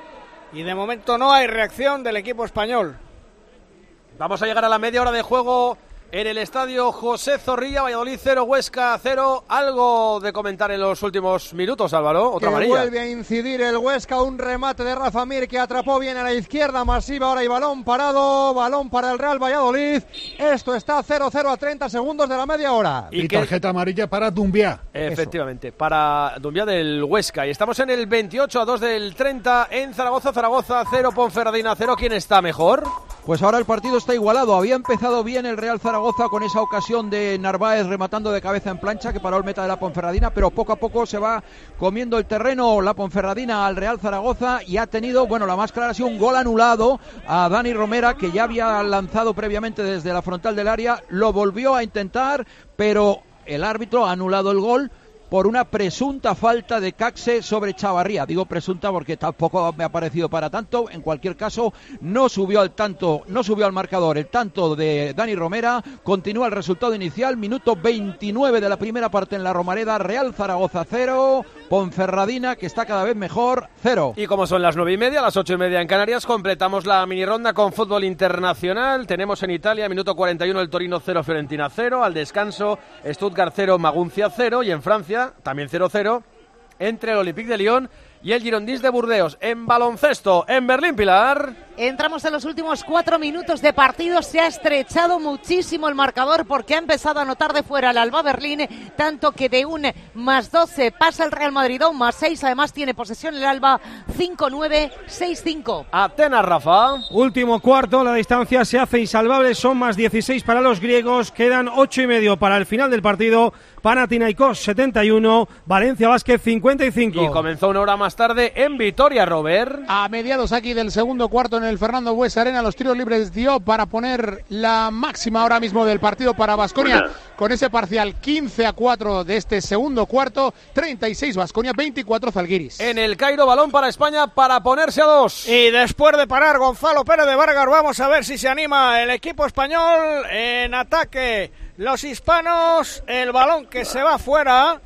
Y de momento no hay reacción del equipo español. Vamos a llegar a la media hora de juego en el estadio José Zorrilla. Valladolid cero, Huesca cero. Algo de comentar en los últimos minutos, Álvaro. Otra que amarilla. Vuelve a incidir el Huesca, un remate de Rafa Mir que atrapó bien a la izquierda, masiva ahora y balón parado, balón para el Real Valladolid. Esto está cero cero a treinta segundos de la media hora. Y, y tarjeta amarilla para Dumbiá. Efectivamente, Eso. para Dumbiá del Huesca. Y estamos en el veintiocho a dos del treinta en Zaragoza. Zaragoza cero, Ponferradina cero. ¿Quién está mejor? Pues ahora el partido está igualado. Había empezado bien el Real Zaragoza con esa ocasión de Narváez rematando de cabeza en plancha que paró el meta de la Ponferradina, pero poco a poco se va comiendo el terreno la Ponferradina al Real Zaragoza y ha tenido, bueno, la más clara ha sido un gol anulado a Dani Romera, que ya había lanzado previamente desde la frontal del área, lo volvió a intentar, pero el árbitro ha anulado el gol por una presunta falta de Caxe sobre Chavarría. Digo presunta porque tampoco me ha parecido para tanto. En cualquier caso, no subió al tanto, no subió al marcador el tanto de Dani Romera. Continúa el resultado inicial, minuto veintinueve de la primera parte en la Romareda. Real Zaragoza cero, Ponferradina, que está cada vez mejor, cero. Y como son las nueve y media, las ocho y media en Canarias, completamos la mini ronda con fútbol internacional. Tenemos en Italia, minuto cuarenta y uno, el Torino cero, Fiorentina cero. Al descanso, Stuttgart cero, Maguncia cero. Y en Francia, también cero cero, entre el Olympique de Lyon y el Girondins de Burdeos. En baloncesto, en Berlín, Pilar. Entramos en los últimos cuatro minutos de partido. Se ha estrechado muchísimo el marcador porque ha empezado a anotar de fuera el Alba Berlín, tanto que de un más doce pasa el Real Madrid a un más seis. Además tiene posesión el Alba, cinco nueve, seis cinco. Atenas, Rafa. Último cuarto, la distancia se hace insalvable. Son más dieciséis para los griegos. Quedan ocho y medio para el final del partido. Panathinaikos setenta y uno, Valencia Basket cincuenta y cinco. Y comenzó una hora más tarde en Vitoria, Robert. A mediados aquí del segundo cuarto en el Fernando Buesa Arena, los tiros libres dio para poner la máxima ahora mismo del partido para Baskonia, con ese parcial quince a cuatro de este segundo cuarto, treinta y seis Baskonia, veinticuatro Zalgiris. En el Cairo, balón para España para ponerse a dos. Y después de parar Gonzalo Pérez de Vargas, vamos a ver si se anima el equipo español en ataque. Los hispanos, el balón que se va fuera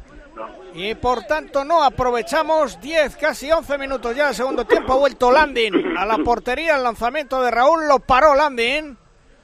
y por tanto no aprovechamos. Diez, casi once minutos ya del segundo tiempo. Ha vuelto Landin a la portería, el lanzamiento de Raúl lo paró Landin.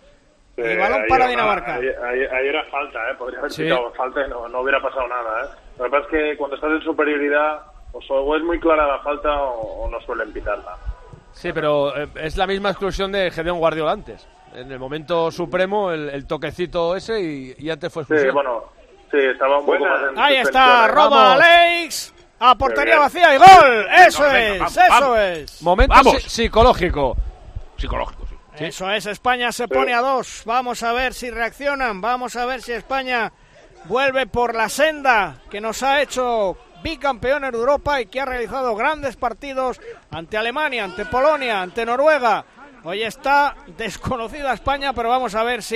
Sí, y balón para era, Dinamarca. Ahí, ahí, ahí era falta, ¿eh? Podría haber sí. quitado falta y no, no hubiera pasado nada, ¿eh? Lo que pasa es que cuando estás en superioridad o es muy clara la falta o, o no suelen pitarla. Sí, pero eh, es la misma exclusión de Gedeón Guardiola antes. En el momento supremo, el, el toquecito ese y, y antes fue expulsión. Sí, bueno, sí, estaba un poco Buena. más en Ahí está, Roma Alex, a portería vacía y gol. Eso no, venga, es, vamos, eso vamos. es. Momento vamos. psicológico. Psicológico, sí. sí. Eso es, España se pone a dos. Vamos a ver si reaccionan, vamos a ver si España vuelve por la senda que nos ha hecho bicampeones de Europa y que ha realizado grandes partidos ante Alemania, ante Polonia, ante Noruega. Hoy está desconocida España, pero vamos a ver si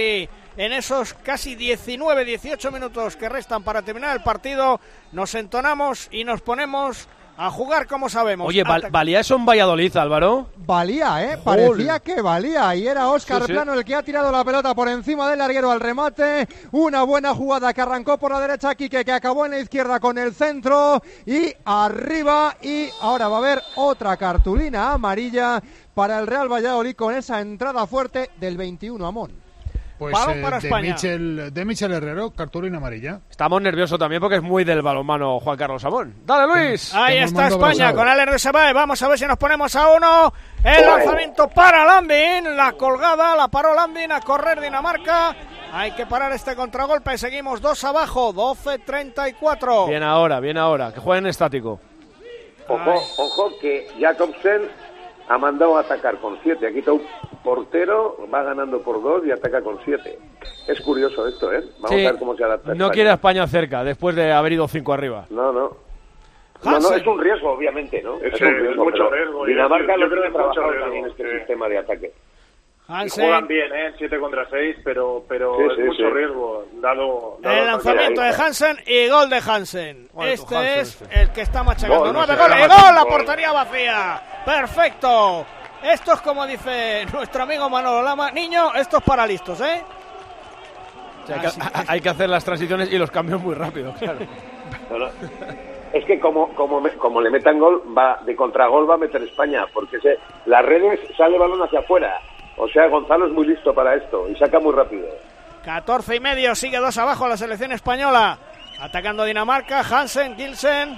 en esos casi diecinueve, dieciocho minutos que restan para terminar el partido. Nos entonamos y nos ponemos a jugar como sabemos. Oye, val, ¿valía eso en Valladolid, Álvaro? Valía, ¿eh? Parecía que valía. Y era Óscar sí, sí. Plano el que ha tirado la pelota por encima del larguero al remate. Una buena jugada que arrancó por la derecha Quique, que acabó en la izquierda con el centro. Y arriba. Y ahora va a haber otra cartulina amarilla para el Real Valladolid con esa entrada fuerte del veintiuno, Amón. Pues eh, de, Michel, de Michel Herrero, cartulina amarilla. Estamos nerviosos también porque es muy del balonmano Juan Carlos Amón. ¡Dale, Luis! Ahí está España con Alen Resebae. Vamos a ver si nos ponemos a uno. El lanzamiento para Landin. La colgada, la paró Landin. A correr Dinamarca. Hay que parar este contragolpe. Seguimos dos abajo, doce treinta y cuatro. Bien ahora, bien ahora. Que jueguen estático. Ojo, ojo que Jacobsen ha mandado a atacar con siete. Ha quitado un portero, va ganando por dos y ataca con siete. Es curioso esto, ¿eh? Vamos sí, a ver cómo se adapta. No quiere a España cerca, después de haber ido cinco arriba. No, no. No, no, es un riesgo, obviamente, ¿no? Es, es un riesgo, mucho riesgo. Dinamarca yo, yo lo creo que trabajar mucho también riesgo. este sí. sistema de ataque. Y juegan bien, ¿eh? siete contra seis, pero, pero sí, es sí, mucho sí. riesgo. Dado, dado el lanzamiento de Hansen y gol de Hansen. Bueno, este Hansen, es sí. el que está machacando. Gol, Nueve no goles. sé, ¡Gol! La gol. portería vacía. ¡Perfecto! Esto es como dice nuestro amigo Manolo Lama. Niño, esto es para listos, ¿eh? O sea, hay, que, hay que hacer las transiciones y los cambios muy rápido, claro. No, no. Es que como como como le metan gol, va de contragol va a meter España, porque se, las redes sale el balón hacia afuera. O sea, Gonzalo es muy listo para esto y saca muy rápido. catorce y medio, sigue dos abajo la selección española. Atacando Dinamarca, Hansen, Gilsen.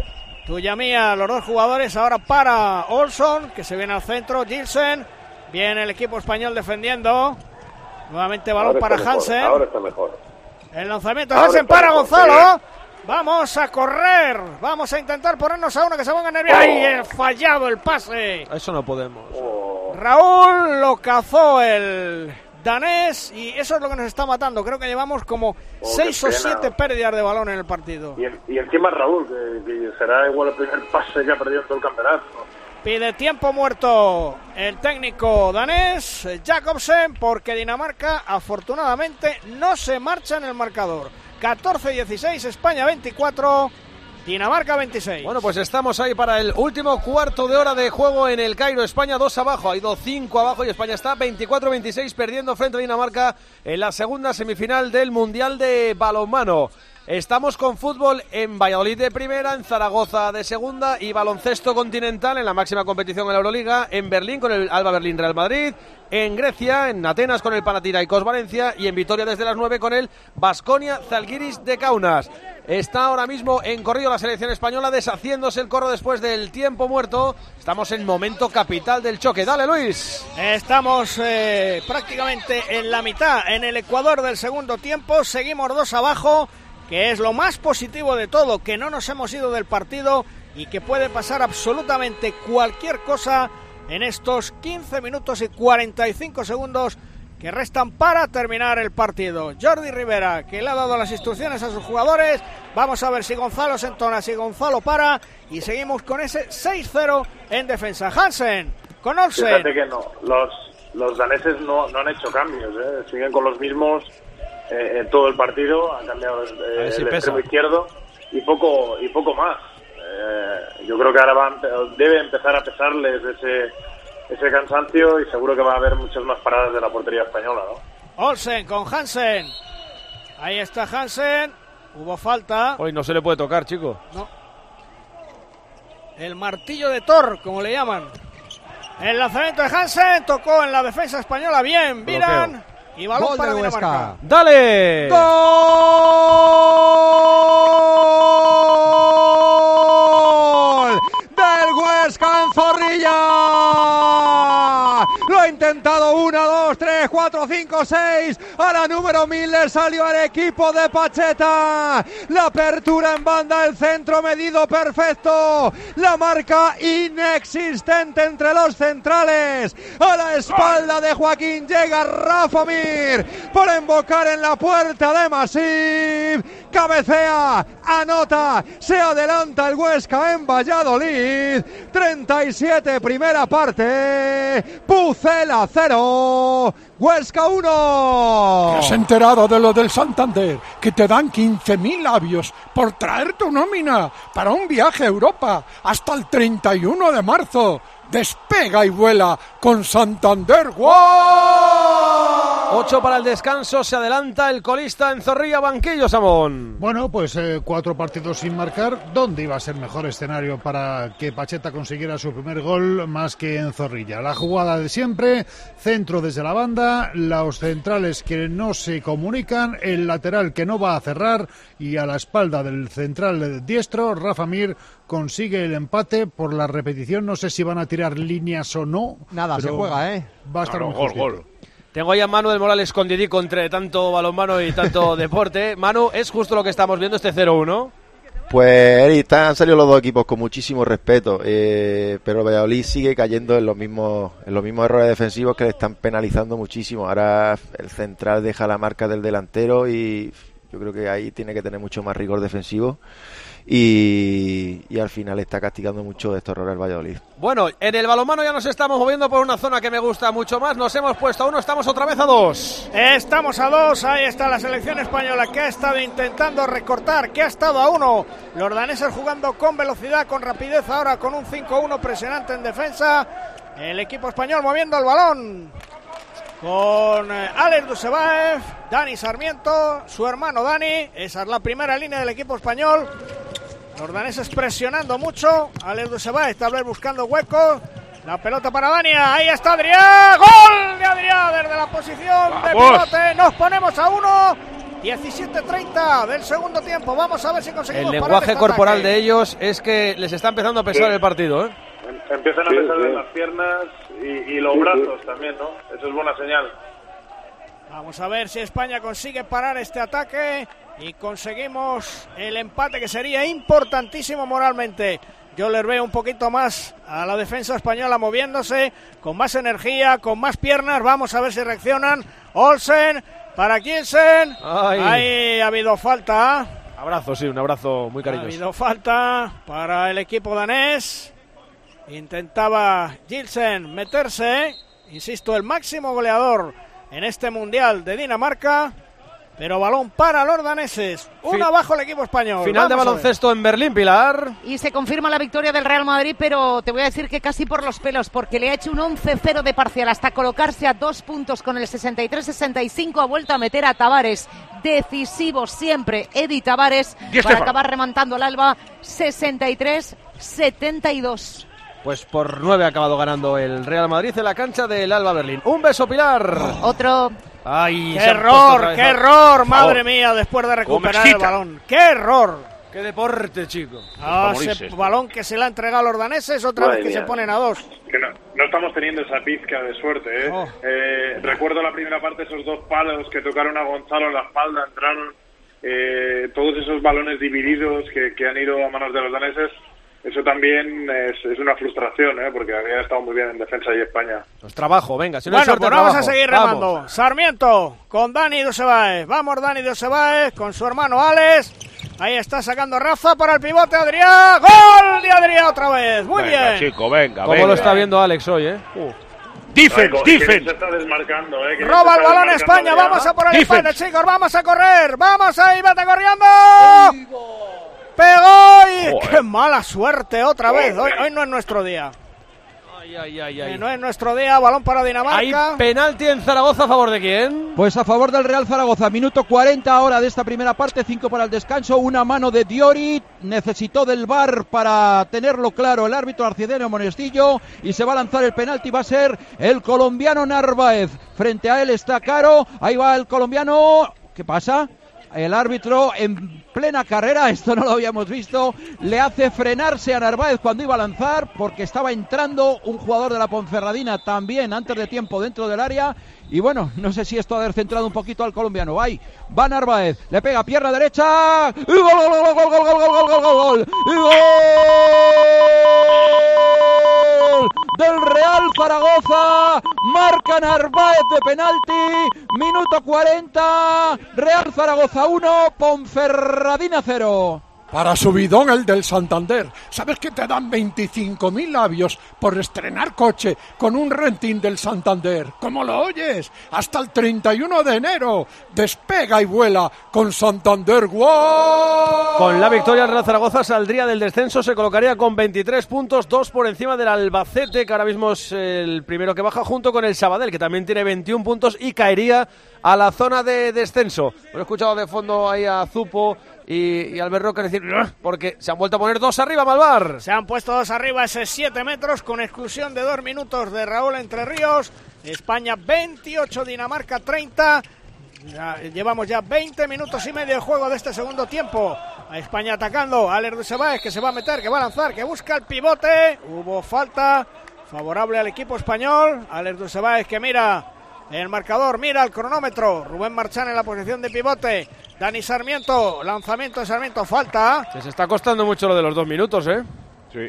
Tuya mía, los dos jugadores ahora para Olsson, que se viene al centro, Gilsen. Viene el equipo español defendiendo. Nuevamente balón para mejor, Hansen. Ahora está mejor. El lanzamiento de Hansen para mejor, Gonzalo. ¿Sí? Vamos a correr. Vamos a intentar ponernos a uno que se ponga nervioso. ¡Ay! Oh. He fallado el pase. Eso no podemos. Oh. Raúl lo cazó el danés y eso es lo que nos está matando. Creo que llevamos como oh, seis o siete pérdidas de balón en el partido. Y, y encima Raúl, que, que será igual el primer pase que ha perdido todo el campeonato. Pide tiempo muerto el técnico danés, Jacobsen, porque Dinamarca afortunadamente no se marcha en el marcador. catorce dieciséis, España veinticuatro, Dinamarca veintiséis. Bueno, pues estamos ahí para el último cuarto de hora de juego en el Cairo. España dos abajo, ha ido cinco abajo y España está veinticuatro veintiséis perdiendo frente a Dinamarca en la segunda semifinal del Mundial de Balonmano. Estamos con fútbol en Valladolid de primera, en Zaragoza de segunda y baloncesto continental en la máxima competición en la Euroliga, en Berlín con el Alba Berlín Real Madrid, en Grecia, en Atenas con el Panathinaikos Valencia y en Vitoria desde las nueve con el Baskonia Zalgiris de Kaunas. Está ahora mismo en corrido la selección española, deshaciéndose el corro después del tiempo muerto. Estamos en momento capital del choque. Dale, Luis. Estamos eh, prácticamente en la mitad, en el ecuador del segundo tiempo. Seguimos dos abajo, que es lo más positivo de todo, que no nos hemos ido del partido y que puede pasar absolutamente cualquier cosa en estos quince minutos y cuarenta y cinco segundos que restan para terminar el partido. Jordi Rivera, que le ha dado las instrucciones a sus jugadores. Vamos a ver si Gonzalo se entona, si Gonzalo para, y seguimos con ese seis cero en defensa. Hansen, con Olsen. Fíjate que no, los, los daneses no, no han hecho cambios, ¿eh? Siguen con los mismos eh, en todo el partido. Han cambiado eh, si el pesa. extremo izquierdo y poco, y poco más. Eh, yo creo que ahora va a, debe empezar a pesarles ese... ese cansancio y seguro que va a haber muchas más paradas de la portería española, ¿no? Olsen con Hansen. Ahí está Hansen. Hubo falta. Hoy no se le puede tocar, chico. No. El martillo de Thor, como le llaman. El lanzamiento de Hansen tocó en la defensa española. Bien, Viran. Y balón Gol para de Dinamarca. ¡Dale! ¡Gol! ¡Del Huesca en Zorrilla! Lo ha intentado uno, dos, tres, cuatro, cinco, seis. A la número mil le salió al equipo de Pacheta. La apertura en banda, el centro medido perfecto. La marca inexistente entre los centrales. A la espalda de Joaquín llega Rafa Mir por embocar en la puerta de Masip. Cabecea, anota, se adelanta el Huesca en Valladolid. treinta y siete primera parte, Pucela cero, cero, Huesca uno. ¿Te has enterado de lo del Santander? Que te dan quince mil labios por traer tu nómina para un viaje a Europa hasta el treinta y uno de marzo. Despega y vuela con Santander. ¡Wow! Ocho para el descanso, se adelanta el colista en Zorrilla, banquillo, Samón. Bueno, pues eh, cuatro partidos sin marcar. ¿Dónde iba a ser mejor escenario para que Pacheta consiguiera su primer gol más que en Zorrilla? La jugada de siempre, centro desde la banda, los centrales que no se comunican, el lateral que no va a cerrar y a la espalda del central diestro, Rafa Mir consigue el empate. Por la repetición, no sé si van a tirar líneas o no. Nada, se juega, ¿eh? Va a estar Claro, muy gol, justito. gol. Tengo ahí a Manu del Moral escondidico entre tanto balonmano y tanto deporte. Manu, ¿es justo lo que estamos viendo este cero uno? Pues, Eri, están, han salido los dos equipos con muchísimo respeto, eh, pero Valladolid sigue cayendo en los mismos en los mismos errores defensivos que le están penalizando muchísimo. Ahora el central deja la marca del delantero y yo creo que ahí tiene que tener mucho más rigor defensivo. Y, y al final está castigando mucho de estos errores el Valladolid. Bueno, en el balonmano ya nos estamos moviendo por una zona que me gusta mucho más. Nos hemos puesto a uno, estamos otra vez a dos. Estamos a dos, ahí está la selección española que ha estado intentando recortar, que ha estado a uno. Los daneses jugando con velocidad, con rapidez, ahora con un cinco uno presionante en defensa. El equipo español moviendo el balón con eh, Alex Dusebaev, Dani Sarmiento, su hermano Dani. Esa es la primera línea del equipo español. Los daneses presionando mucho. Alex Dusebaev está buscando huecos. La pelota para Dania. Ahí está Adrià. ¡Gol de Adrià desde la posición de pivote! Nos ponemos a uno. diecisiete treinta del segundo tiempo. Vamos a ver si conseguimos El parar lenguaje este corporal ataque. de ellos es que les está empezando a pesar Sí. el partido, ¿eh? Empiezan a Sí, pesar sí. de las piernas y, y los Sí, sí. brazos también, ¿no? Eso es buena señal. Vamos a ver si España consigue parar este ataque y conseguimos el empate, que sería importantísimo moralmente. Yo les veo un poquito más a la defensa española moviéndose, con más energía, con más piernas. Vamos a ver si reaccionan. Olsen para Kielsen. Ay. Ahí ha habido falta. Abrazo, sí, un abrazo muy Ha cariñoso. habido falta para el equipo danés. Intentaba Gilsen meterse, insisto, el máximo goleador en este Mundial de Dinamarca, pero balón para los daneses. Uno Fin- abajo el equipo español. Final de Vamos a ver. baloncesto en Berlín, Pilar. Y se confirma la victoria del Real Madrid, pero te voy a decir que casi por los pelos, porque le ha hecho un once cero de parcial hasta colocarse a dos puntos con el sesenta y tres sesenta y cinco. Ha vuelto a meter a Tavares, decisivo siempre Edi Tavares, Di para Stéfano. acabar remontando el Alba sesenta y tres setenta y dos. Pues por nueve ha acabado ganando el Real Madrid en la cancha del Alba Berlín. Un beso, Pilar. Otro. Ay, ¡Qué se han puesto error, otra vez qué a- error! Por Madre favor. mía, después de recuperar me el excita. balón. ¡Qué error! ¡Qué deporte, chico! Ah, morirse ese esto. balón que se le ha entregado a los daneses, otra Madre vez que mía. se ponen a dos. Que no, no estamos teniendo esa pizca de suerte, ¿eh? Oh. Eh, recuerdo la primera parte, esos dos palos que tocaron a Gonzalo en la espalda, entraron eh, todos esos balones divididos que, que han ido a manos de los daneses. Eso también es, es una frustración, ¿eh? Porque había estado muy bien en defensa y España. Pues trabajo, venga, si no hay Bueno, suerte, pues vamos trabajo. a seguir Vamos. remando. Sarmiento con Dani Dusebaev. Vamos, Dani Dusebaev con su hermano Alex. Ahí está sacando Rafa para el pivote Adrià. ¡Gol de Adrià otra vez! Muy Venga, bien. chico, venga, ¿Cómo venga. lo está viendo Alex hoy, eh? Uh. Defense, Ay, que defense. se está desmarcando, ¿eh? Que se Roba el está balón desmarcando España. Adrià. Vamos a por el Defense. empate, chicos. Vamos a correr. Vamos ahí, vete corriendo. Pegó y... Joder. ¡Qué mala suerte otra vez! Hoy, Joder. hoy no es nuestro día. Ay, ay, ay, Eh, ay. No es nuestro día. Balón para Hay Dinamarca. penalti en Zaragoza a favor de quién. Pues a favor del Real Zaragoza, minuto cuarenta ahora de esta primera parte, cinco para el descanso, una mano de Diori, necesitó del V A R para tenerlo claro el árbitro Arcidenio Monestillo y se va a lanzar el penalti, va a ser el colombiano Narváez, frente a él está Caro, ahí va el colombiano, ¿qué pasa? El árbitro en plena carrera, esto no lo habíamos visto, le hace frenarse a Narváez cuando iba a lanzar porque estaba entrando un jugador de la Ponferradina también antes de tiempo dentro del área y bueno, no sé si esto ha descentrado un poquito al colombiano. Ahí va Narváez, le pega pierna derecha y gol, gol, gol, gol, gol, gol, gol, gol, gol, gol, y gol del Real Zaragoza, marca Narváez de penalti, minuto cuarenta, Real Zaragoza uno, Ponferradina cero. Para subidón el del Santander. ¿Sabes que te dan veinticinco mil labios por estrenar coche con un renting del Santander? ¿Cómo lo oyes? Hasta el treinta y uno de enero. Despega y vuela con Santander World. Con la victoria el Real Zaragoza saldría del descenso, se colocaría con veintitrés puntos, dos por encima del Albacete, que ahora mismo es el primero que baja, junto con el Sabadell, que también tiene veintiún puntos y caería a la zona de descenso. Lo he escuchado de fondo ahí a Zupo y, y Albert Roca decir, porque se han vuelto a poner dos arriba, Malvar. Se han puesto dos arriba, ese siete metros, con exclusión de dos minutos de Raúl Entre Ríos. España veintiocho, Dinamarca treinta. Ya, llevamos ya veinte minutos y medio de juego de este segundo tiempo. A España atacando, Aller Dussebaez, que se va a meter, que va a lanzar, que busca el pivote. Hubo falta favorable al equipo español. Aller Dussebaez, que mira el marcador, mira el cronómetro. Rubén Marchán en la posición de pivote. Dani Sarmiento, lanzamiento de Sarmiento, falta. Se está costando mucho lo de los dos minutos, ¿eh? Sí.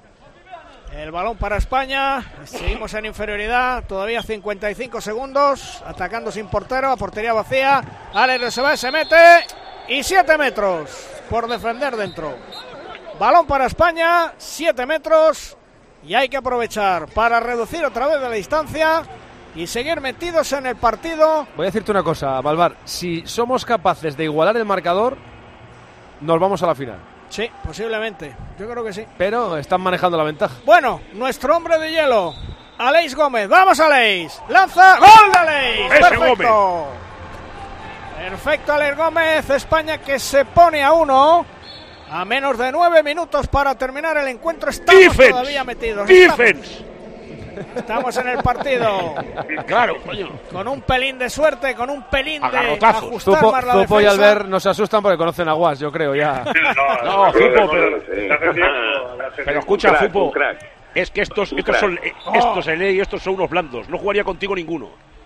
El balón para España. Seguimos en inferioridad. Todavía cincuenta y cinco segundos. Atacando sin portero, a portería vacía. Alex se va, se mete. Y siete metros por defender dentro. Balón para España, siete metros. Y hay que aprovechar para reducir otra vez de la distancia y seguir metidos en el partido. Voy a decirte una cosa, Malvar. Si somos capaces de igualar el marcador, nos vamos a la final. Sí, posiblemente. Yo creo que sí. Pero están manejando la ventaja. Bueno, nuestro hombre de hielo, Aleix Gómez. ¡Vamos, Aleix! ¡Lanza! ¡Gol de Aleix! ¡Perfecto! Perfecto, Aleix Gómez. España que se pone a uno. A menos de nueve minutos para terminar el encuentro. Estamos Defense. todavía metidos. Defense. Estamos, estamos en el partido. Claro, coño. Con un pelín de suerte, con un pelín Agarrotazos. de ajustar Zupo, más la Zupo y defensa. Albert nos asustan porque conocen a Guas, yo creo, ya. No, no, Zupo, pero... Pero escucha, Zupo, es que estos, estos son estos en ley, estos son unos blandos. No jugaría contigo ninguno.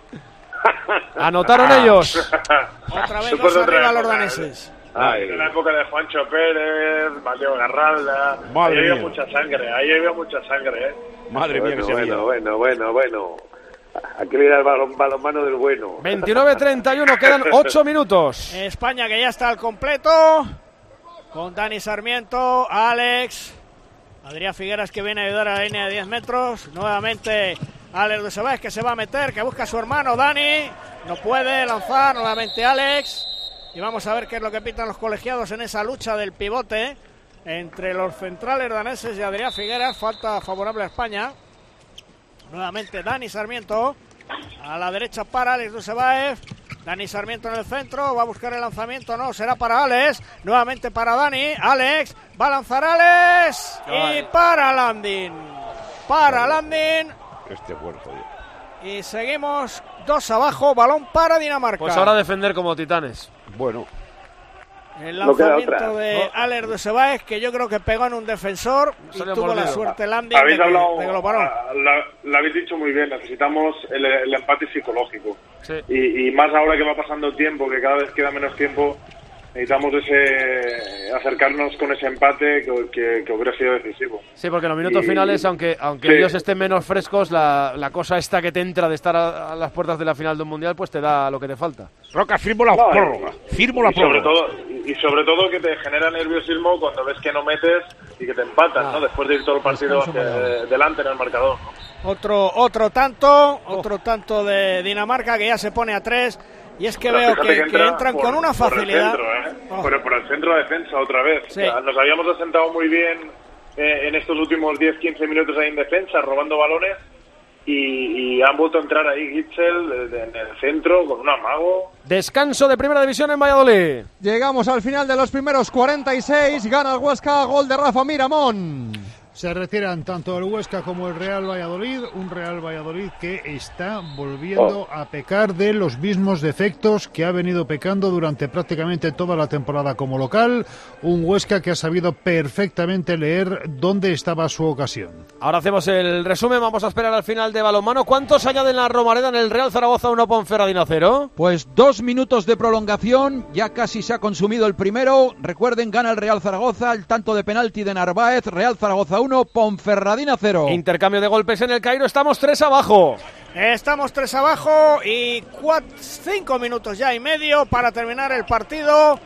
Anotaron ellos. Otra vez dos arriba los daneses. Ay. En la época de Juancho Pérez, Mateo Garralda, Madre ahí había mía. mucha sangre, ahí había mucha sangre, ¿eh? Madre mía, bueno, que se bueno, veía. bueno, bueno, bueno. Aquí viene el balón, balonmano del bueno. veintinueve treinta y uno, quedan ocho minutos. España que ya está al completo. Con Dani Sarmiento, Alex, Adrián Figueras que viene a ayudar a la línea de diez metros. Nuevamente Alex de Sebáez que se va a meter, que busca a su hermano Dani. No puede lanzar, nuevamente Alex. Y vamos a ver qué es lo que pitan los colegiados en esa lucha del pivote entre los centrales daneses y Adrián Figueras. Falta favorable a España. Nuevamente Dani Sarmiento a la derecha para Alex Dussebaev. Dani Sarmiento en el centro, va a buscar el lanzamiento, no, será para Alex. Nuevamente para Dani, Alex, va a lanzar Alex. Y para Landin. Para Landin. Este bueno, joder. Y seguimos dos abajo, balón para Dinamarca. Pues ahora defender como titanes. Bueno. El No queda lanzamiento otra. de Alex Dussebaev, que yo creo que pegó en un defensor y Salió tuvo la mordido. suerte Landin Habéis de que, hablado, de que lo paró. ah, la- lo habéis dicho muy bien, necesitamos el, el empate psicológico. Sí. Y, y más ahora que va pasando el tiempo, que cada vez queda menos tiempo, necesitamos ese acercarnos con ese empate que, que, que hubiera sido decisivo. Sí, porque en los minutos Y- finales, aunque aunque sí. ellos estén menos frescos, la, la cosa esta que te entra de estar a, a las puertas de la final de un mundial, pues te da lo que te falta. Roca, firmo la No, prórroga. Firmo la y sobre prórroga. todo y sobre todo que te genera nerviosismo cuando ves que no metes y que te empatan, Ah. ¿no? Después de ir todo el partido hacia delante en el marcador, ¿no? Otro, otro tanto, otro tanto de Dinamarca que ya se pone a tres. Y es que Pero veo fíjate que, que entra entran por- con una por el facilidad. centro, ¿eh? Oh. por, por el centro de defensa otra vez. Sí. O sea, nos habíamos asentado muy bien eh, en estos últimos diez quince minutos ahí en defensa, robando balones. Y, y han vuelto a entrar ahí Gitzel eh, en el centro con un amago. Descanso de primera división en Valladolid. Llegamos al final de los primeros cuarenta y seis. Gana el Huesca, gol de Rafa Miramón. Se retiran tanto el Huesca como el Real Valladolid, un Real Valladolid que está volviendo a pecar de los mismos defectos que ha venido pecando durante prácticamente toda la temporada como local, un Huesca que ha sabido perfectamente leer dónde estaba su ocasión. Ahora hacemos el resumen, vamos a esperar al final de balonmano. ¿Cuántos añaden la Romareda en el Real Zaragoza uno Ponferradina cero? Pues dos minutos de prolongación, ya casi se ha consumido el primero. Recuerden, gana el Real Zaragoza, el tanto de penalti de Narváez. Real Zaragoza uno, Ponferradina cero. Intercambio de golpes en el Cairo, estamos tres abajo. Estamos tres abajo y cuatro, cinco minutos ya y medio para terminar el partido.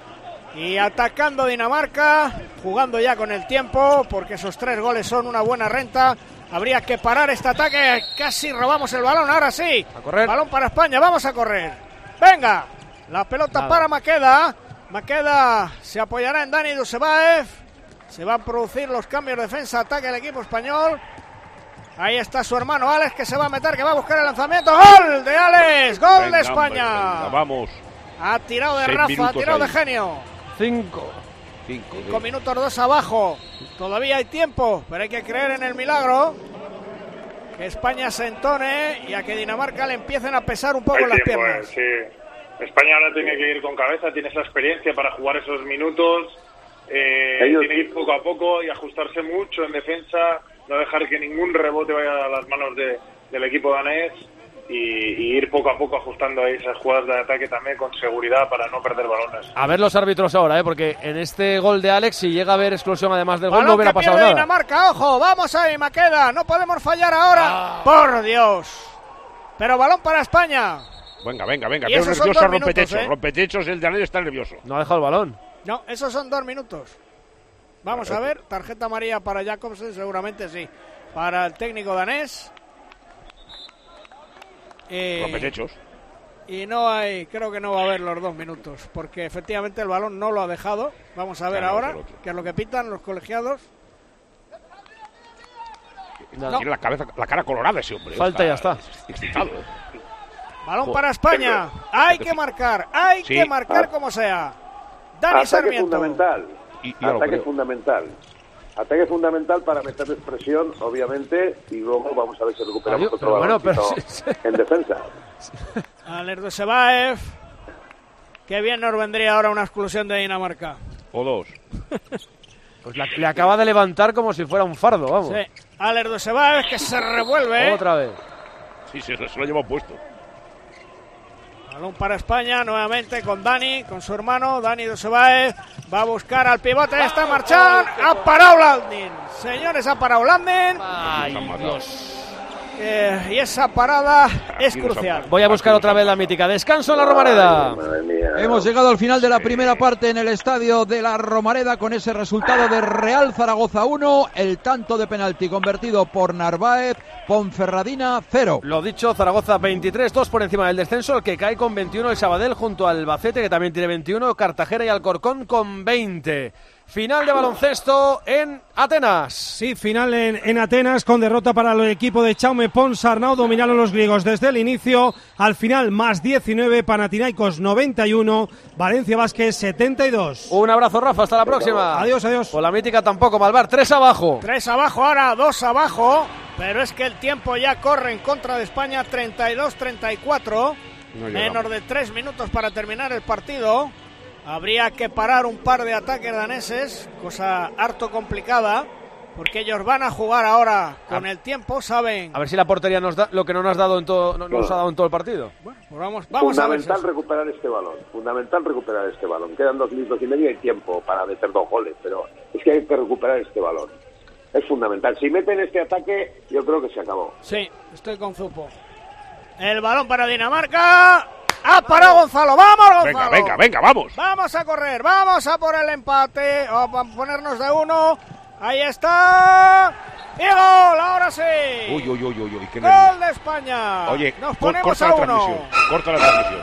Y atacando Dinamarca, jugando ya con el tiempo, porque esos tres goles son una buena renta. Habría que parar este ataque. Casi robamos el balón, ahora sí. A correr. Balón para España, vamos a correr. Venga, la pelota Nada. para Maqueda. Maqueda se apoyará en Dani Dusebaev. Se van a producir los cambios de defensa-ataque del equipo español. Ahí está su hermano Alex, que se va a meter, que va a buscar el lanzamiento. ¡Gol de Alex! ¡Gol venga, de España! Hombre, venga, vamos. Ha tirado de Rafa, ha tirado ahí. de genio. Cinco. Cinco, Cinco sí. minutos, dos abajo. Todavía hay tiempo, pero hay que creer en el milagro. Que España se entone y a que Dinamarca le empiecen a pesar un poco hay las tiempo, piernas. Eh, sí. España ahora tiene que ir con cabeza, tiene esa experiencia para jugar esos minutos. Eh, tiene que ir poco a poco y ajustarse mucho en defensa, no dejar que ningún rebote vaya a las manos de, del equipo danés y, y ir poco a poco ajustando ahí esas jugadas de ataque también con seguridad para no perder balones. A ver los árbitros ahora, ¿eh? Porque en este gol de Alex, si llega a haber exclusión además del gol, Balón no hubiera que pasado pierde nada. Dinamarca, ojo, vamos ahí, Maqueda, no podemos fallar ahora. Ah. Por Dios. Pero balón para España. Venga, venga, venga, Y qué esos son nervioso dos rompetechos, minutos, ¿eh? rompetechos, el danés está nervioso. No ha dejado el balón. No, esos son dos minutos. Vamos Vale. a ver, tarjeta amarilla para Jacobsen, seguramente sí. Para el técnico danés. Eh, Rompetechos. Y no hay, creo que no va a haber los dos minutos, porque efectivamente el balón no lo ha dejado. Vamos a ver Claro, ahora es el otro. qué es lo que pitan los colegiados. No. Tiene la cabeza, la cara colorada ese hombre. Falta y ya está. Excitado. Balón Joder. para España. Hay que marcar, hay Sí. que marcar Ah. como sea. Dani Ataque Sarmiento. fundamental. Y, y ya lo Ataque creo. fundamental. Ataque fundamental para meterles presión, obviamente, y luego vamos a ver si recuperamos Adiós, otro pero bueno, baloncito pero sí, sí. en defensa. Alex Dusebaev. Qué bien nos vendría ahora una exclusión de Dinamarca. O dos. Pues la- le acaba de levantar como si fuera un fardo, vamos. Sí. Alex Dusebaev que se revuelve. Otra vez. Sí, sí, se lo lleva puesto. Balón para España, nuevamente con Dani, con su hermano, Dani Dusebaev. Va a buscar al pivote, está Marchán. Ha parado Landin. Señores, ha parado Landin. Ay, Dios. Eh, y esa parada es crucial. Voy a buscar otra vez la mítica. Descanso en la Romareda. Madre mía. Hemos llegado al final de la primera parte en el estadio de la Romareda con ese resultado de Real Zaragoza uno, el tanto de penalti convertido por Narváez, Ponferradina cero. Lo dicho, Zaragoza veintitrés, dos por encima del descenso, el que cae con veintiuno el Sabadell junto al Albacete, que también tiene veintiuno, Cartagena y Alcorcón con veinte. Final de baloncesto en Atenas. Sí, final en, en Atenas con derrota para el equipo de Jaume Pons-Arnau. Dominaron los griegos desde el inicio. Al final más diecinueve, Panathinaikos noventa y uno, Valencia Basket setenta y dos. Un abrazo, Rafa, hasta la próxima. Adiós, adiós. Por la mítica tampoco, Malvar, tres abajo. Tres abajo ahora, dos abajo. Pero es que el tiempo ya corre en contra de España, treinta y dos treinta y cuatro. No Menos de tres minutos para terminar el partido. Habría que parar un par de ataques daneses, cosa harto complicada, porque ellos van a jugar ahora con el tiempo, saben. A ver si la portería nos da lo que no nos ha dado en todo, no, nos ha dado en todo el partido. Bueno, pues vamos, vamos a ver. Fundamental recuperar este balón, fundamental recuperar este balón. Quedan dos minutos y medio y tiempo para meter dos goles, pero es que hay que recuperar este balón. Es fundamental. Si meten este ataque, yo creo que se acabó. Sí, estoy con Zupo. El balón para Dinamarca. ¡Ha parado Gonzalo! ¡Vamos, Gonzalo! Venga, venga, venga, vamos. Vamos a correr, vamos a por el empate. Vamos a ponernos de uno. Ahí está. ¡Y gol! ¡Ahora sí! Uy, uy, uy, uy, uy, qué ¡Gol nervios. de España! Oye, nos cor- ponemos corta a la uno. transmisión. Corta la transmisión.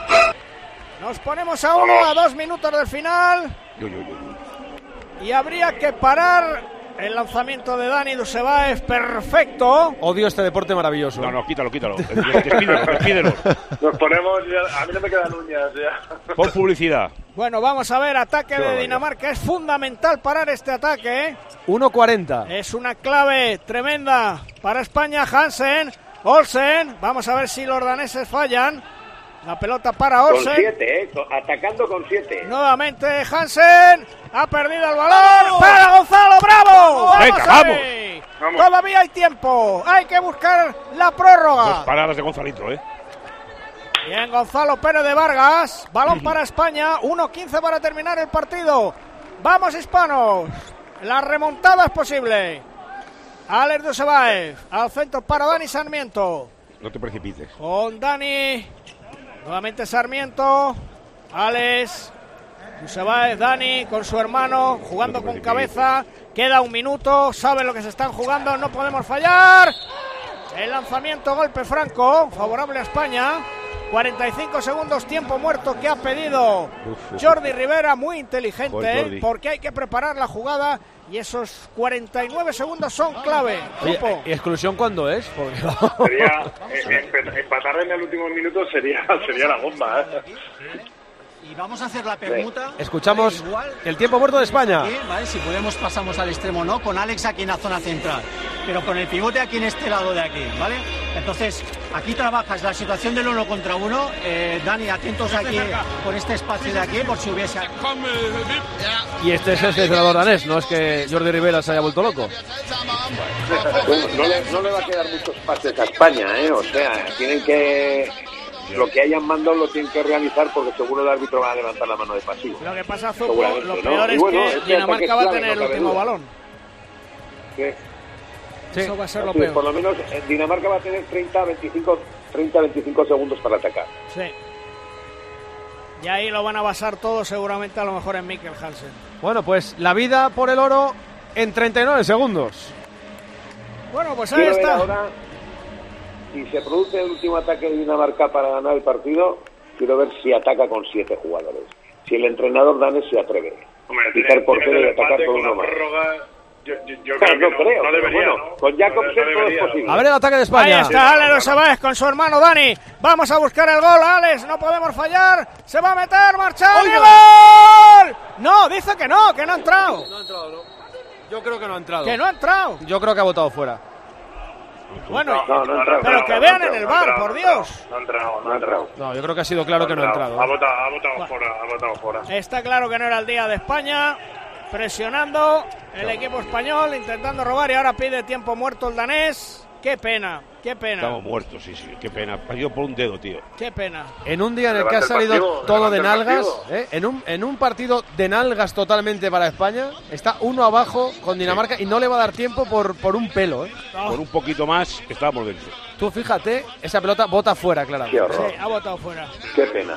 Nos ponemos a uno a dos minutos del final. Uy, uy, uy, uy. Y habría que parar el lanzamiento de Dani Dusebaev. Perfecto. Odio este deporte maravilloso. No, no, quítalo, quítalo. Despídelo, despídelo. Nos ponemos, ya, a mí no me quedan uñas ya. Por publicidad. Bueno, vamos a ver, ataque Qué de barbaridad. Dinamarca. Es fundamental parar este ataque, ¿eh? uno cuarenta. Es una clave tremenda para España. Hansen, Olsen. Vamos a ver si los daneses fallan. La pelota para Con Olsen. siete, ¿eh? Co- atacando con siete. Nuevamente Hansen. Ha perdido el balón. ¡Para Gonzalo! ¡Bravo! Venga, ahí! vamos. Todavía hay tiempo. Hay que buscar la prórroga. Dos paradas de Gonzalito, ¿eh? Bien, Gonzalo Pérez de Vargas. Balón para España. uno quince para terminar el partido. Vamos, hispanos. La remontada es posible. Alex Dusebaev. Al centro para Dani Sarmiento. No te precipites. Con Dani. Nuevamente Sarmiento. Alex. Joseba Dani con su hermano, jugando con cabeza. Queda un minuto, saben lo que se están jugando, no podemos fallar. El lanzamiento, golpe franco, favorable a España. cuarenta y cinco segundos, tiempo muerto que ha pedido uf, uf, Jordi Rivera, muy inteligente, por ¿eh? porque hay que preparar la jugada y esos cuarenta y nueve segundos son clave. Oye, ¿y exclusión cuándo es? Porque... Sería, eh, empatar en el último minuto sería, sería la bomba, ¿eh? Y vamos a hacer la permuta. Sí. Escuchamos igual, el tiempo muerto de España. Bien, ¿vale? Si podemos pasamos al extremo, ¿no? Con Alex aquí en la zona central, pero con el pivote aquí en este lado de aquí, ¿vale? Entonces, aquí trabajas la situación del uno contra uno. Eh, Dani, atentos aquí con este espacio de aquí, por si hubiese... Y este es el seleccionador danés, no es que Jordi Rivera se haya vuelto loco. Bueno, no, le, no le va a quedar muchos pases a España, ¿eh? O sea, tienen que... Lo que hayan mandado lo tienen que realizar porque seguro el árbitro va a levantar la mano de pasivo. Lo que pasa, Zupo, lo peor ¿no? es bueno, que Dinamarca va a tener el último duda. balón. Sí. Sí. Eso va a ser Así lo es, peor. Por lo menos Dinamarca va a tener treinta a veinticinco segundos para atacar. Sí. Y ahí lo van a basar todo seguramente a lo mejor en Mikkel Hansen. Bueno, pues la vida por el oro en treinta y nueve segundos. Bueno, pues ahí Quiero está. Ahora, si se produce el último ataque de Dinamarca para ganar el partido, quiero ver si ataca con siete jugadores. Si el entrenador danés se atreve. Hombre, quitar portero y atacar con uno más. Yo, yo, yo claro, creo no, que no, creo, no debería, bueno, ¿no? con Jacobsen no, no todo es posible. A ver el ataque de España. Ahí está Alex Sabáez con su hermano Dani. Vamos a buscar el gol, Alex, no podemos fallar. Se va a meter, marchar y gol. No, dice que no, que no ha entrado. No ha entrado, no. Yo creo que no ha entrado. Que no ha entrado. Yo creo que ha votado fuera. Bueno, no, no, no, pero no, que no, vean no, en el no, bar, no, por no, Dios. No ha entrado, no ha entrado. No, yo creo que ha sido claro que no ha entrado. Ha votado, ha votado fuera, ha votado fuera. Está claro que no era el día de España. Presionando el equipo español, intentando robar y ahora pide tiempo muerto el danés. Qué pena, qué pena. Estamos muertos, sí, sí, qué pena. Ha ido por un dedo, tío. Qué pena. En un día en el que ha salido partido, todo de nalgas, ¿eh? en, un, en un partido de nalgas totalmente para España, está uno abajo con Dinamarca sí. y no le va a dar tiempo por, por un pelo. ¿eh? Oh. Por un poquito más, estábamos dentro. Tú fíjate, esa pelota bota fuera, claramente. Sí, ha botado fuera. Qué pena.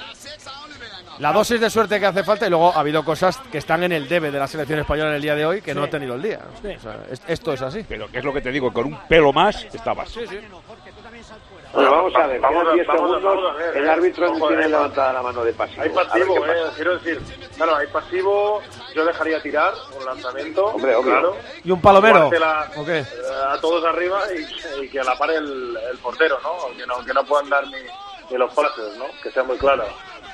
La dosis de suerte que hace falta y luego ha habido cosas que están en el debe de la selección española en el día de hoy que sí. no ha tenido el día. Sí. O sea, es, esto es así. Pero que es lo que te digo, con un pelo más estabas. Sí, sí. Bueno, vamos a ver, vamos a, diez vamos segundos, vamos a ver, el eh. árbitro no tiene eh, levantada la mano de pasivo. Hay pasivo, eh, quiero decir, claro, hay pasivo, yo dejaría tirar un lanzamiento, hombre, obvio. Claro, y un palomero, la, ¿o qué? A todos arriba y, y que a la par el, el portero, ¿no? Que no, que no puedan dar ni, ni los pases, ¿no? Que sea muy claro.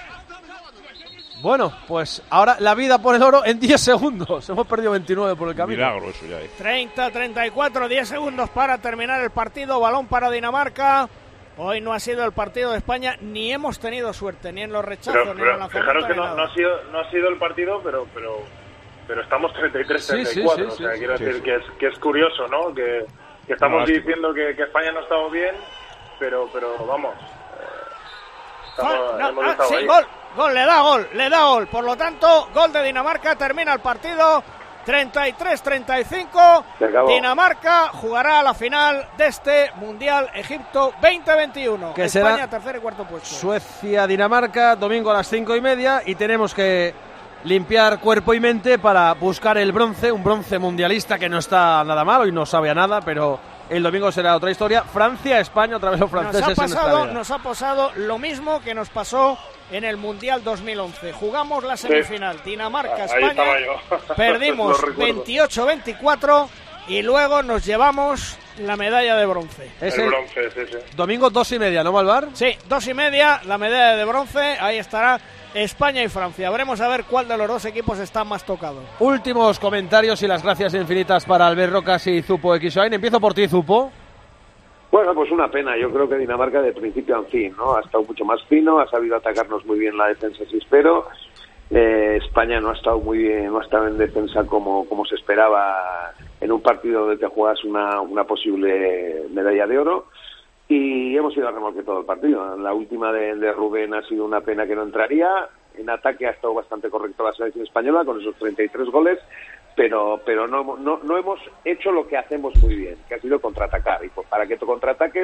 Bueno, pues ahora la vida por el oro en diez segundos. Hemos perdido veintinueve por el camino. Milagro eso ya, eh. treinta, treinta y cuatro, diez segundos para terminar el partido. Balón para Dinamarca. Hoy no ha sido el partido de España, ni hemos tenido suerte, ni en los rechazos, pero, ni pero, en la lanzamiento. Fijaros que no, no, ha sido, no ha sido el partido, pero pero pero estamos treinta y tres, treinta y cuatro. Sí, sí, sí, o sea, sí, quiero sí, decir sí. Que, es, que es curioso, ¿no? Que, que estamos no, diciendo que, que España no ha estado bien, pero pero vamos. Eh, estamos, no, hemos ah, estado sí, ahí. Gol, gol, le da gol, le da gol. Por lo tanto, gol de Dinamarca, termina el partido. treinta y tres treinta y cinco, Dinamarca jugará a la final de este Mundial Egipto veinte veintiuno. Que España será tercer y cuarto puesto. Suecia-Dinamarca, domingo a las cinco y media, y tenemos que limpiar cuerpo y mente para buscar el bronce, un bronce mundialista que no está nada mal, hoy no sabe a nada, pero el domingo será otra historia. Francia-España, otra vez los franceses. Nos ha pasado, en nuestra vida. nos ha pasado lo mismo que nos pasó en el Mundial dos mil once. Jugamos la semifinal, sí. Dinamarca-España, perdimos veintiocho veinticuatro y luego nos llevamos la medalla de bronce. Es el, el bronce, sí, sí. Domingo dos y media, ¿no, Malvar? Sí, dos y media, la medalla de bronce, ahí estará España y Francia. Veremos a ver cuál de los dos equipos está más tocado. Últimos comentarios y las gracias infinitas para Albert Rocas y Zupo X O A N. Empiezo por ti, Zupo. Bueno, pues una pena. Yo creo que Dinamarca de principio a fin, ¿no? Ha estado mucho más fino, ha sabido atacarnos muy bien la defensa, si espero. Eh, España no ha estado muy bien, no ha estado en defensa como, como se esperaba en un partido de que juegas una, una posible medalla de oro. Y hemos ido a remolque todo el partido. La última de, de Rubén ha sido una pena que no entraría. En ataque ha estado bastante correcto la selección española con esos treinta y tres goles, pero pero no, no, no hemos hecho lo que hacemos muy bien, que ha sido contraatacar. Y pues para que tú contraataques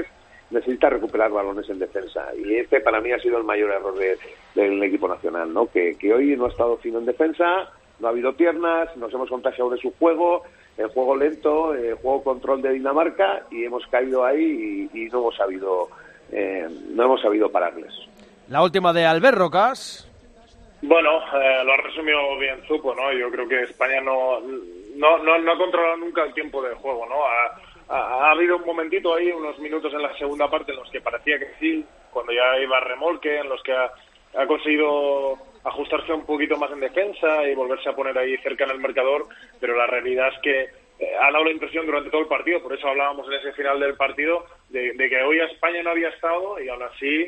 necesita recuperar balones en defensa. Y este para mí ha sido el mayor error de, del equipo nacional, ¿no? Que, que hoy no ha estado fino en defensa, no ha habido piernas, nos hemos contagiado de su juego, el juego lento, el juego control de Dinamarca, y hemos caído ahí y, y no hemos sabido eh, no hemos sabido pararles. La última de Albert Rocas. Bueno, eh, lo ha resumido bien Zupo, ¿no? Yo creo que España no no, no, no ha controlado nunca el tiempo de juego, ¿no? Ha, ha, ha habido un momentito ahí, unos minutos en la segunda parte en los que parecía que sí, cuando ya iba a remolque, en los que ha, ha conseguido ajustarse un poquito más en defensa y volverse a poner ahí cerca en el marcador, pero la realidad es que eh, ha dado la impresión durante todo el partido, por eso hablábamos en ese final del partido, de, de que hoy a España no había estado y aún así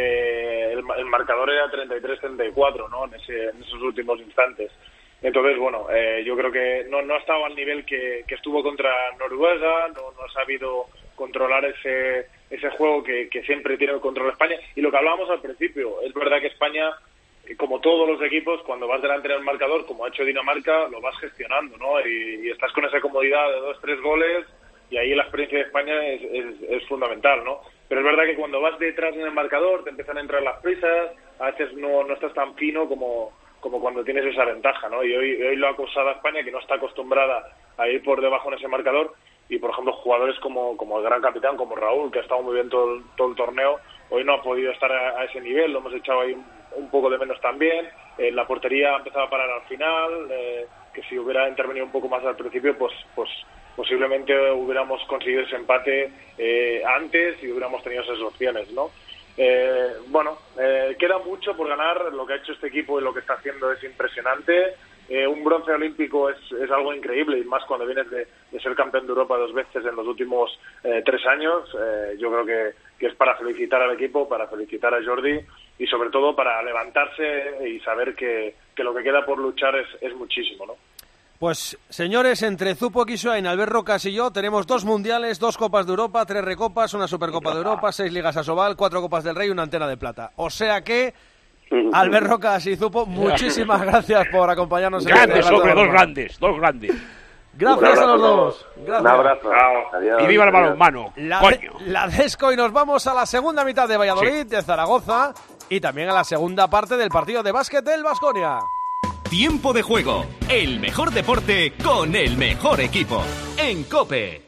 eh, el, el marcador era treinta y tres treinta y cuatro, ¿no? En, ese, en esos últimos instantes. Entonces, bueno, eh, yo creo que no, no ha estado al nivel que, que estuvo contra Noruega, no, no ha sabido controlar ese ese juego que, que siempre tiene el control España. Y lo que hablábamos al principio, es verdad que España, como todos los equipos, cuando vas delante del marcador, como ha hecho Dinamarca, lo vas gestionando, ¿no? Y, y estás con esa comodidad de dos, tres goles, y ahí la experiencia de España es, es, es fundamental, ¿no? Pero es verdad que cuando vas detrás en el marcador, te empiezan a entrar las prisas, a veces no, no estás tan fino como, como cuando tienes esa ventaja, ¿no? Y hoy, hoy lo ha acosado a España, que no está acostumbrada a ir por debajo en ese marcador, y por ejemplo jugadores como, como el gran capitán, como Raúl, que ha estado muy bien todo el, todo el torneo, hoy no ha podido estar a, a ese nivel, lo hemos echado ahí un, un poco de menos también. Eh, la portería ha empezado a parar al final, eh, que si hubiera intervenido un poco más al principio, pues pues posiblemente hubiéramos conseguido ese empate eh, antes y hubiéramos tenido esas opciones, ¿no? Eh, bueno, eh, queda mucho por ganar. Lo que ha hecho este equipo y lo que está haciendo es impresionante. Eh, un bronce olímpico es, es algo increíble, y más cuando vienes de, de ser campeón de Europa dos veces en los últimos eh, tres años. Eh, yo creo que, que es para felicitar al equipo, para felicitar a Jordi, y sobre todo para levantarse y saber que, que lo que queda por luchar es, es muchísimo, ¿no? Pues, señores, entre Zupo Kisuain, Albert Rocas y yo tenemos dos mundiales, dos Copas de Europa, tres Recopas, una Supercopa de Europa, seis Ligas Asobal, cuatro Copas del Rey y una Antena de Plata. O sea que, Albert Rocas y Zupo, muchísimas gracias por acompañarnos. Grandes, en este hombre, dos grandes, dos grandes. Gracias a los dos. Gracias. Un abrazo. Adiós. Y viva el balonmano. La, Coño. la Desco, y nos vamos a la segunda mitad de Valladolid, sí, de Zaragoza, y también a la segunda parte del partido de básquet del Baskonia. Tiempo de juego, el mejor deporte con el mejor equipo. En COPE.